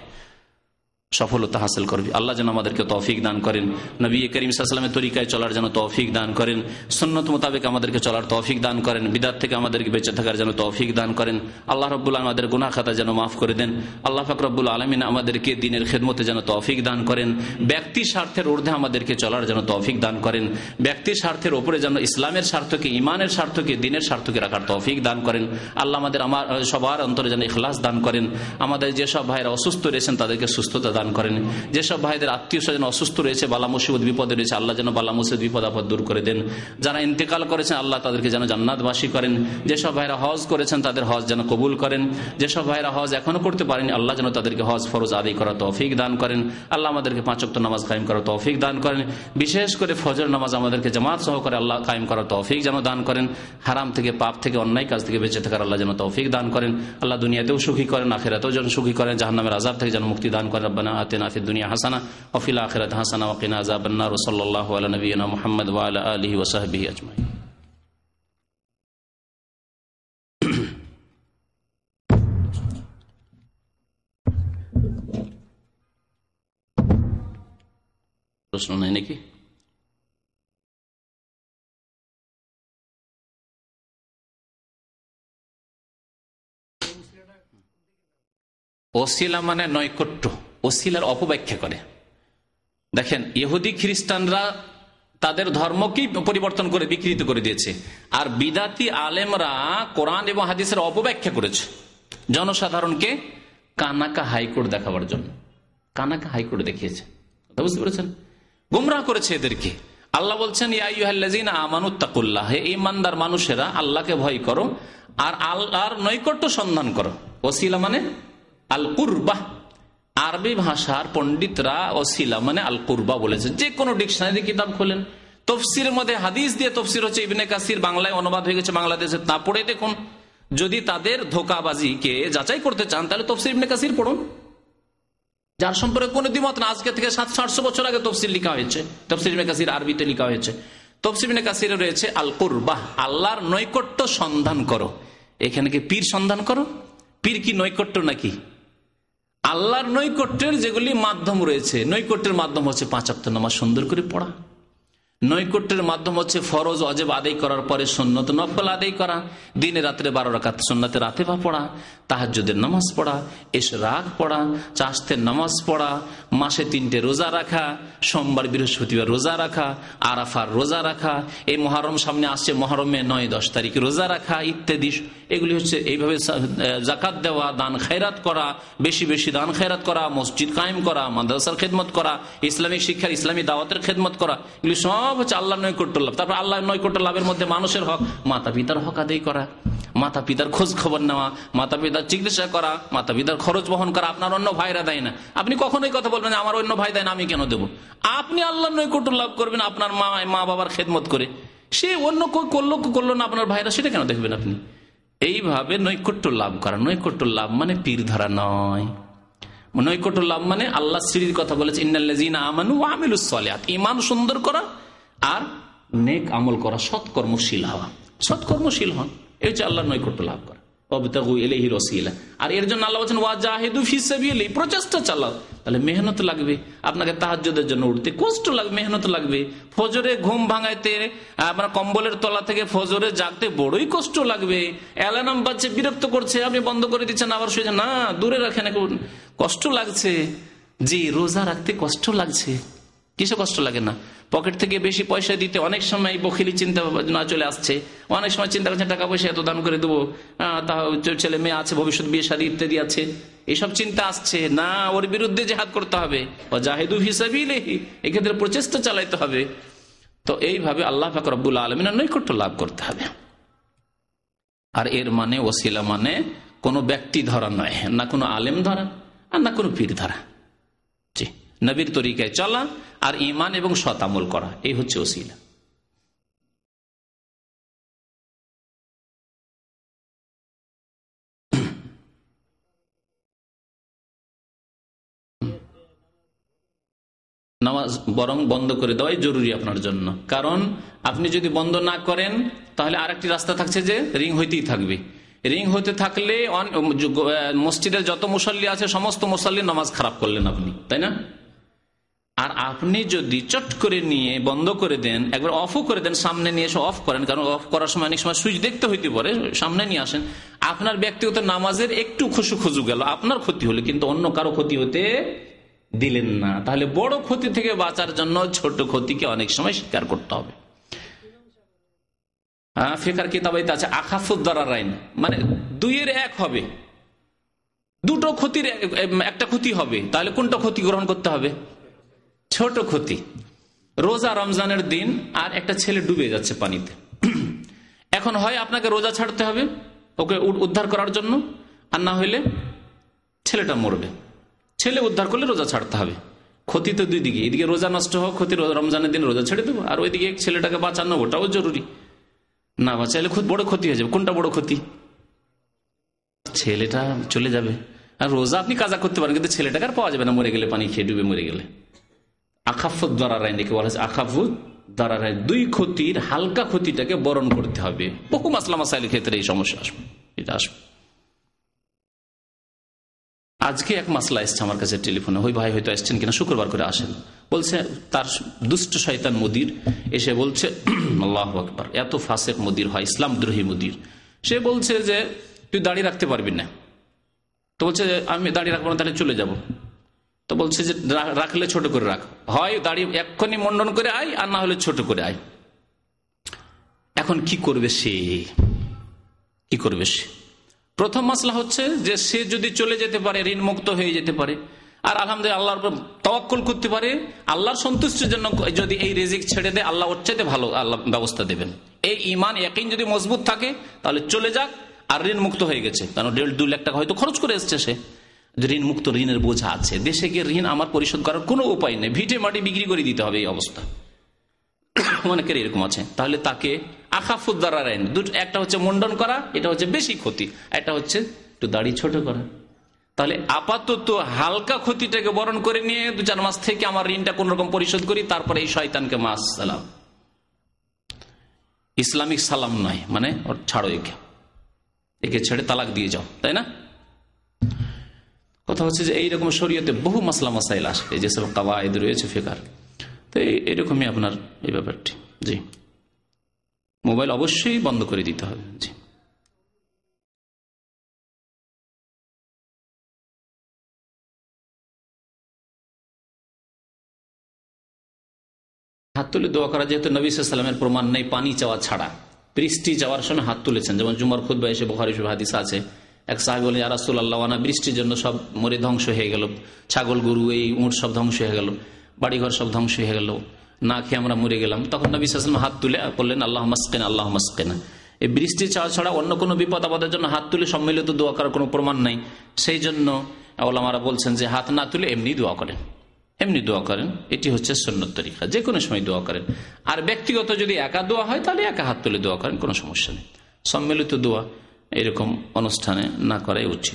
সফলতা হাসিল করবে। আল্লাহ যেন আমাদেরকে তৌফিক দান করেন, নবী করিম সাল্লাল্লাহু আলাইহি ওয়াসাল্লামের তরিকায় চলার জন্য তৌফিক দান করেন, সুন্নাত মোতাবেক আমাদেরকে চলার তৌফিক দান করেন, বিদআত থেকে আমাদেরকে বেঁচে থাকার জন্য তৌফিক দান করেন। আল্লাহ রাব্বুল আলামিন আমাদের গুনাহ খাতা যেন মাফ করে দেন। আল্লাহ পাক রব্বুল আলামিন আমাদেরকে দ্বীনের খেদমতে যেন তৌফিক দান করেন, ব্যক্তি স্বার্থের ঊর্ধ্বে আমাদেরকে চলার জন্য তৌফিক দান করেন, ব্যক্তি স্বার্থের উপরে যেন ইসলামের স্বার্থকে, ঈমানের স্বার্থকে, দ্বীনের স্বার্থকে রাখার তৌফিক দান করেন। আল্লাহ আমাদের আমার সবার অন্তরে যেন ইখলাস দান করেন। আমাদের যেসব ভাইরা অসুস্থ রয়েছেন তাদেরকে সুস্থতা দান করেন, যেসব ভাইদের আত্মীয় স্বজন অসুস্থ রয়েছে, বালা মুসিবত বিপদে রয়েছে, আল্লাহ যেন বালা মুসিবত বিপদ আপদ দূর করে দেন। যারা ইন্তেকাল করেছেন আল্লাহ তাদেরকে যেন জান্নাতবাসী করেন। যেসব ভাইরা হজ করেছেন তাদের হজ যেন কবুল করেন। যেসব ভাইরা হজ এখনো করতে পারেনি আল্লাহ যেন তাদেরকে হজ ফরজ আদায় করার তৌফিক দান করেন। আল্লাহ আমাদেরকে পাঁচ ওয়াক্ত নামাজ কায়েম করার তৌফিক দান করেন। বিশেষ করে ফজর নামাজ আমাদেরকে জামাত সহকারে আল্লাহ কায়েম করার তৌফিক যেন দান করেন। হারাম থেকে, পাপ থেকে, অন্যায় কাজ থেকে বেঁচে থাকার আল্লাহ যেন তৌফিক দান করেন। আল্লাহ দুনিয়াতেও সুখী করেন, আখিরাতেও যেন সুখী করেন, জাহান্নামের আযাব থেকে যেন মুক্তি দান করেন। রব্বানা আতিনা ফিদ দুনিয়া হাসানা ওয়া ফিল আখিরাতি হাসানা ওয়া কিনা আযাবান নার। সাল্লাল্লাহু আলা নবিয়িনা মুহাম্মদ ওয়া আলা আলিহি ওয়া সাহবিহি আজমাইন। প্রশ্ন নাই নাকি? ওসিলা মানে নৈকট্য, ওসিলার অপব্যাখ্যা করে। দেখেন, ইহুদি খ্রিস্টানরা তাদের ধর্মকেই পরিবর্তন করে বিকৃত করে দিয়েছে, আর বিদাতি আলেমরা কোরআন এবং হাদিসের অপব্যাখ্যা করেছে জনসাধারণকে কানাকা হাইকোর্ট দেখাবার জন্য। কানাকা হাইকোর্ট দেখিয়েছে, বুঝতে পেরেছেন? গুমরাহ করেছে এদেরকে। আল্লাহ বলছেন ইয়া আইয়ুহাল্লাযীনা আমানুত্তাকুল্লাহ, হে ঈমানদার মানুষেরা আল্লাহকে ভয় করো আর আল্লাহর নৈকট্য সন্ধান করো। ওসিলা মানে আল কুরবা। আরবি ভাষার পণ্ডিতরা ওসিলা মানে আল কুরবা বলেছে। যে কোনো ডিকশনারি কিতাব খোলেন, তফসিরের মধ্যে হাদিস দিয়ে তফসির হচ্ছে ইবনে কাসির, বাংলায় অনুবাদ হয়ে গেছে বাংলাদেশে, তা পড়ে দেখুন। যদি তাদের ধোকাবাজিকে যাচাই করতে চান তাহলে তফসির ইবনে কাসির পড়ুন, যার সম্পর্কে কোনো দ্বিমত না। আজকে থেকে সাতশো আটশো বছর আগে তফসির লেখা হয়েছে, তফসির ইবনে কাসির আরবিতে লেখা হয়েছে। তফসির ইবনে কাসিরে রয়েছে আল কুরবাহ, আল্লাহর নৈকট্য সন্ধান করো। এখানে কি পীর সন্ধান করো? পীর কি নৈকট্য নাকি? আল্লাহর নৈকট্যের যেগুলি মাধ্যম রয়েছে, নৈকট্যের মাধ্যম হচ্ছে পাঁচ ওয়াক্ত নামাজ সুন্দর করে পড়া, নৈকট্যের মাধ্যম হচ্ছে ফরজ ওয়াজিব আদায় করার পরে সুন্নত নফল আদায় করা, দিনে রাত্রে বারো রাকাত সুন্নতে রাতেবা পড়া, তাহাজ্জুদের নামাজ পড়া, ইশরাক পড়া, চাশতের নামাজ পড়া, মাসে তিনটে রোজা রাখা, সোমবার বৃহস্পতিবার রোজা রাখা, আরাফার রোজা রাখা, এই মহরম সামনে আসছে, মহরমে নয় দশ তারিখে রোজা রাখা ইত্যাদি। এগুলি হচ্ছে এইভাবে জাকাত দেওয়া, দান খেরাত করা, বেশি বেশি দান খেরাত করা, মসজিদ কায়েম করা, মাদ্রাসার খেদমত করা, ইসলামিক শিক্ষার ইসলামী দাওয়াতের খেদমত করা, এগুলি সব হচ্ছে আল্লাহর নৈকট্য লাভ। তারপর আল্লাহর নৈকট্য লাভের মধ্যে মানুষের হক, মাতা পিতার হক আদায় করা, মাতা পিতার খোঁজ খবর নেওয়া, মাতা পিতার চিকিৎসা করা, মাতা পিতার খরচ বহন করা। আপনার অন্য ভাইরা দেয় না, আপনি কখনোই কথা বলবেন আমার অন্য ভাই দেয় না আমি কেন দেবো? আপনি আল্লাহর নৈকট্য লাভ করবেন আপনার মা মা বাবার খেদমত করে, সে অন্য করলো করলো না আপনার ভাইরা, সেটা কেন দেখবেন আপনি? এইভাবে নৈকট্য লাভ করা। নৈকট্য লাভ মানে পীর ধরা নয়। নৈকট্য লাভ মানে আল্লাহ শ্রীর কথা বলেছে, ইন্নাল্লাযীনা আমানু ওয়া আমিলুস সালিহাত, ঈমান সুন্দর করা আর নেক আমল করা, সৎকর্মশীল হওয়া, সৎকর্মশীল হন, এই হচ্ছে আল্লাহর নৈকট্য লাভ করা। ওয়াবতাগু ইলাইহিল ওয়াসিলা। আর এর জন্য আল্লাহ বলেছেন ওয়াজাহিদু ফি সাবিলিহি, প্রচেষ্টা চালাও। তাহলে মেহনত লাগবে, আপনাকে তাহাজ্জুদের জন্য উঠতে কষ্ট লাগবে, মেহনত লাগবে। ফজরে ঘুম ভাঙাইতে, আপনার কম্বলের তলা থেকে ফজরে জাগতে বড়ই কষ্ট লাগবে। অ্যালার্ম বাজছে, বিরক্ত করছে, আপনি বন্ধ করে দিচ্ছেন, আবার শুয়ে না দূরে রাখেন, কষ্ট লাগছে। জি, রোজা রাখতে কষ্ট লাগছে, কিসে কষ্ট লাগে না? পকেট থেকে বেশি পয়সা দিতে অনেক সময় বখিলি চিন্তা না চলে আসছে, অনেক সময় চিন্তা করছেন টাকা পয়সা এত দান করে দেবো, তা ছেলে মেয়ে আছে, ভবিষ্যৎ বিয়ে শাদী ইত্যাদি আছে, এইসব চিন্তা আসছে না, ওর বিরুদ্ধে জিহাদ করতে হবে, জাহিদু ফি সাবিলিহি, এক্ষেত্রে প্রচেষ্টা চালাইতে হবে। তো এইভাবে আল্লাহ পাক রব্বুল আলামিনের নৈকট্য লাভ করতে হবে। আর এর মানে ওসিলা মানে কোনো ব্যক্তি ধরা নয়, না কোনো আলেম ধরা আর না কোনো পীর ধরা। জি, নবীর তরিকায় চলা আর ঈমান এবং সৎ আমল করা, এই হচ্ছে ওসিলা। নামাজ বরং বন্ধ করে দেওয়াই জরুরি আপনার জন্য, কারণ আপনি যদি বন্ধ না করেন তাহলে আরেকটি রাস্তা থাকছে যে রিং হইতেই থাকবে। রিং হতে থাকলে মসজিদের যত মুসল্লি আছে সমস্ত মুসল্লি নামাজ খারাপ করলেন আপনি, তাই না? আর আপনি যদি চট করে নিয়ে বন্ধ করে দেন, একবার অফও করে দেন, সামনে নিয়ে এসে অফ করেন, কারণ অফ করার সময় অনেক সময় সুইচ দেখতে হইতে পারে, সামনে নিয়ে আসেন, আপনার ব্যক্তিগত নামাজের একটু খুশু খুজু গেল, আপনার ক্ষতি হলো, কিন্তু অন্য কারো ক্ষতি হতে দিলেন না। তাহলে বড় ক্ষতি থেকে বাঁচার জন্য ছোট ক্ষতিকে অনেক সময় স্বীকার করতে হবে। ফিকার কিতাবাইতে আছে আখাফুদ দারারাইন, মানে দুইয়ের এক হবে, দুটো ক্ষতির একটা ক্ষতি হবে, তাহলে কোনটা ক্ষতি গ্রহণ করতে হবে? ছোট ক্ষতি। রোজা রমজানের দিন আর একটা ছেলে ডুবে যাচ্ছে পানিতে, এখন হয় আপনাকে রোজা ছাড়তে হবে ওকে উদ্ধার করার জন্য, আর না হইলে ছেলেটা মরবে। ছেলে উদ্ধার করলে রোজা ছাড়তে হবে। ক্ষতি তো দুই দিকে, এদিকে রোজা নষ্ট হোক ক্ষতি, রমজানের দিন রোজা ছেড়ে দেবো, আর ওইদিকে ছেলেটাকে বাঁচানো ওটাও জরুরি। না বাঁচাইলে খুব বড় ক্ষতি হয়ে যাবে। কোনটা বড় ক্ষতি? ছেলেটা চলে যাবে। আর রোজা আপনি কাজা করতে পারেন, কিন্তু ছেলেটাকে আর পাওয়া যাবে না, মরে গেলে, পানি খেয়ে ডুবে মরে গেলে। আখাফুদ দারারাইন দেখে বলা হয়েছে, আখাফুদ দারারাইন, দুই ক্ষতির হালকা ক্ষতিটাকে বরণ করতে হবে। বহু মাসলা মাসাইলের ক্ষেত্রে এই সমস্যা আসবে, এটা আসবে। আজকে এক মাসলা এসছে আমার কাছে টেলিফোনে, ওই ভাই হয়তো আসছেন কিনা, শুক্রবার করে আসেন, বলছে তার দুষ্ট শয়তান মুদির এসে বলছে, আল্লাহু আকবার, এত ফাসেক মুদির হয়, ইসলাম দ্রোহী মুদির, সে বলছে যে তুই দাড়ি রাখতে পারবি না। তো বলছে আমি দাড়ি রাখবো না, তাহলে চলে যাব। তো বলছে যে রাখলে ছোট করে রাখ, হয় দাড়ি এক্ষুনি মন্ডন করে আয়, আর না হলে ছোট করে আয়। এখন কি করবে সে? কি করবে সে? প্রথম মাসলা হচ্ছে যে সে যদি চলে যেতে পারে, ঋণ মুক্ত হয়ে যেতে পারে, আর আলহামদুলিল্লাহ আল্লাহর উপর তাওয়াক্কুল করতে পারে, আল্লাহর সন্তুষ্টির জন্য যদি এই রিজিক ছেড়ে দেয়, আল্লাহ ওর চাইতে ভালো আল্লাহ ব্যবস্থা দেবেন। এই ঈমান ইয়াকিন যদি মজবুত থাকে তাহলে চলে যাক, আর ঋণ মুক্ত হয়ে গেছে, কারণ দেড় দু লাখ টাকা হয়তো খরচ করে এসছে সে, ঋণ মুক্ত, ঋণের বোঝা আছে, দেশে গিয়ে ঋণ আমার পরিশোধ করার কোনো উপায় নেই, ভিটে মাটি বিক্রি করে দিতে হবে, এই অবস্থা অনেকের এরকম আছে। তাহলে তাকে আখাফুদ দারারাইন, দুটো, একটা হচ্ছে মুন্ডন করা, এটা হচ্ছে বেশি ক্ষতি, একটা হচ্ছে একটু দাড়ি ছোট করা। তাহলে আপাতত হালকা ক্ষতিটাকে বরণ করে নিয়ে দু চার মাস থেকে আমার ঋণটা কোন রকম পরিশোধ করি, তারপরে এই শয়তানকে মাস সালাম, ইসলামিক সালাম নয়, মানে ওর ছাড়ো, একে একে ছেড়ে তালাক দিয়ে যাও, তাই না? কথা হচ্ছে যে এইরকম শরীয়তে বহু মাসলা মাসাইল আসে, যেসব কাওয়ায়েদ রয়েছে ফিকার, তো এরকমই আপনার এই ব্যাপারটি। জি, মোবাইল অবশ্যই বন্ধ করে দিতে হবে। জি, হাত তুলে দোয়া করা যেহেতু নবী সাল্লাল্লাহু আলাইহি ওয়াসাল্লামের প্রমাণ নেই পানি চাওয়া ছাড়া, বৃষ্টি চাওয়ার সময় হাত তুলেছেন, যেমন জুমার খুতবায় এসে বুখারী শরীফে হাদিস আছে, এক সাহাবী বলেন, ইয়া রাসূলুল্লাহ, ওয়ানা বৃষ্টির জন্য সব মরে ধ্বংস হয়ে গেল, ছাগল গরু এই উট সব ধ্বংস হয়ে গেল, বাড়িঘর সব ধ্বংস হয়ে গেল, না খেয়ে আমরা মরে গেলাম। তখন নবী সাল্লাল্লাহু আলাইহি ওয়াসাল্লাম হাত তুলে বললেন, আল্লাহ মাসকিনা, আল্লাহ মাসকিনা। এই বৃষ্টি চাওয়া ছাড়া অন্য কোনো বিপদ আপদের জন্য হাত তুলে সম্মিলিত দোয়া করার কোনো প্রমাণ নাই। সেই জন্য ওলামারা বলছেন যে হাত না তুলে এমনি দোয়া করেন, এমনি দোয়া করেন, এটি হচ্ছে সুন্নত তরিকা, যে কোনো সময় দোয়া করেন। আর ব্যক্তিগত যদি একা দোয়া হয় তাহলে একা হাত তুলে দোয়া করেন, কোনো সমস্যা নেই। সম্মিলিত দোয়া এরকম অনুষ্ঠানে না করাই উচিত।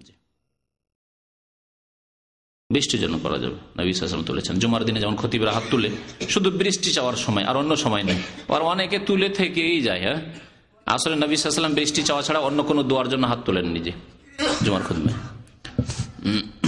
বৃষ্টির জন্য করা যাবে, নবী সাল্লাল্লাহু আলাইহি ওয়াসাল্লাম তুলেছেন। জুমার দিনে যেমন খতিবরা হাত তুলে শুধু বৃষ্টি চাওয়ার সময়, আর অন্য সময় নেই। আর অনেকে তুলে থেকেই যায়। হ্যাঁ, আসলে নবী সাল্লাল্লাহু আলাইহি ওয়াসাল্লাম বৃষ্টি চাওয়া ছাড়া অন্য কোনো দোয়ার জন্য হাত তোলেন নিজে জুমার খুতবায়।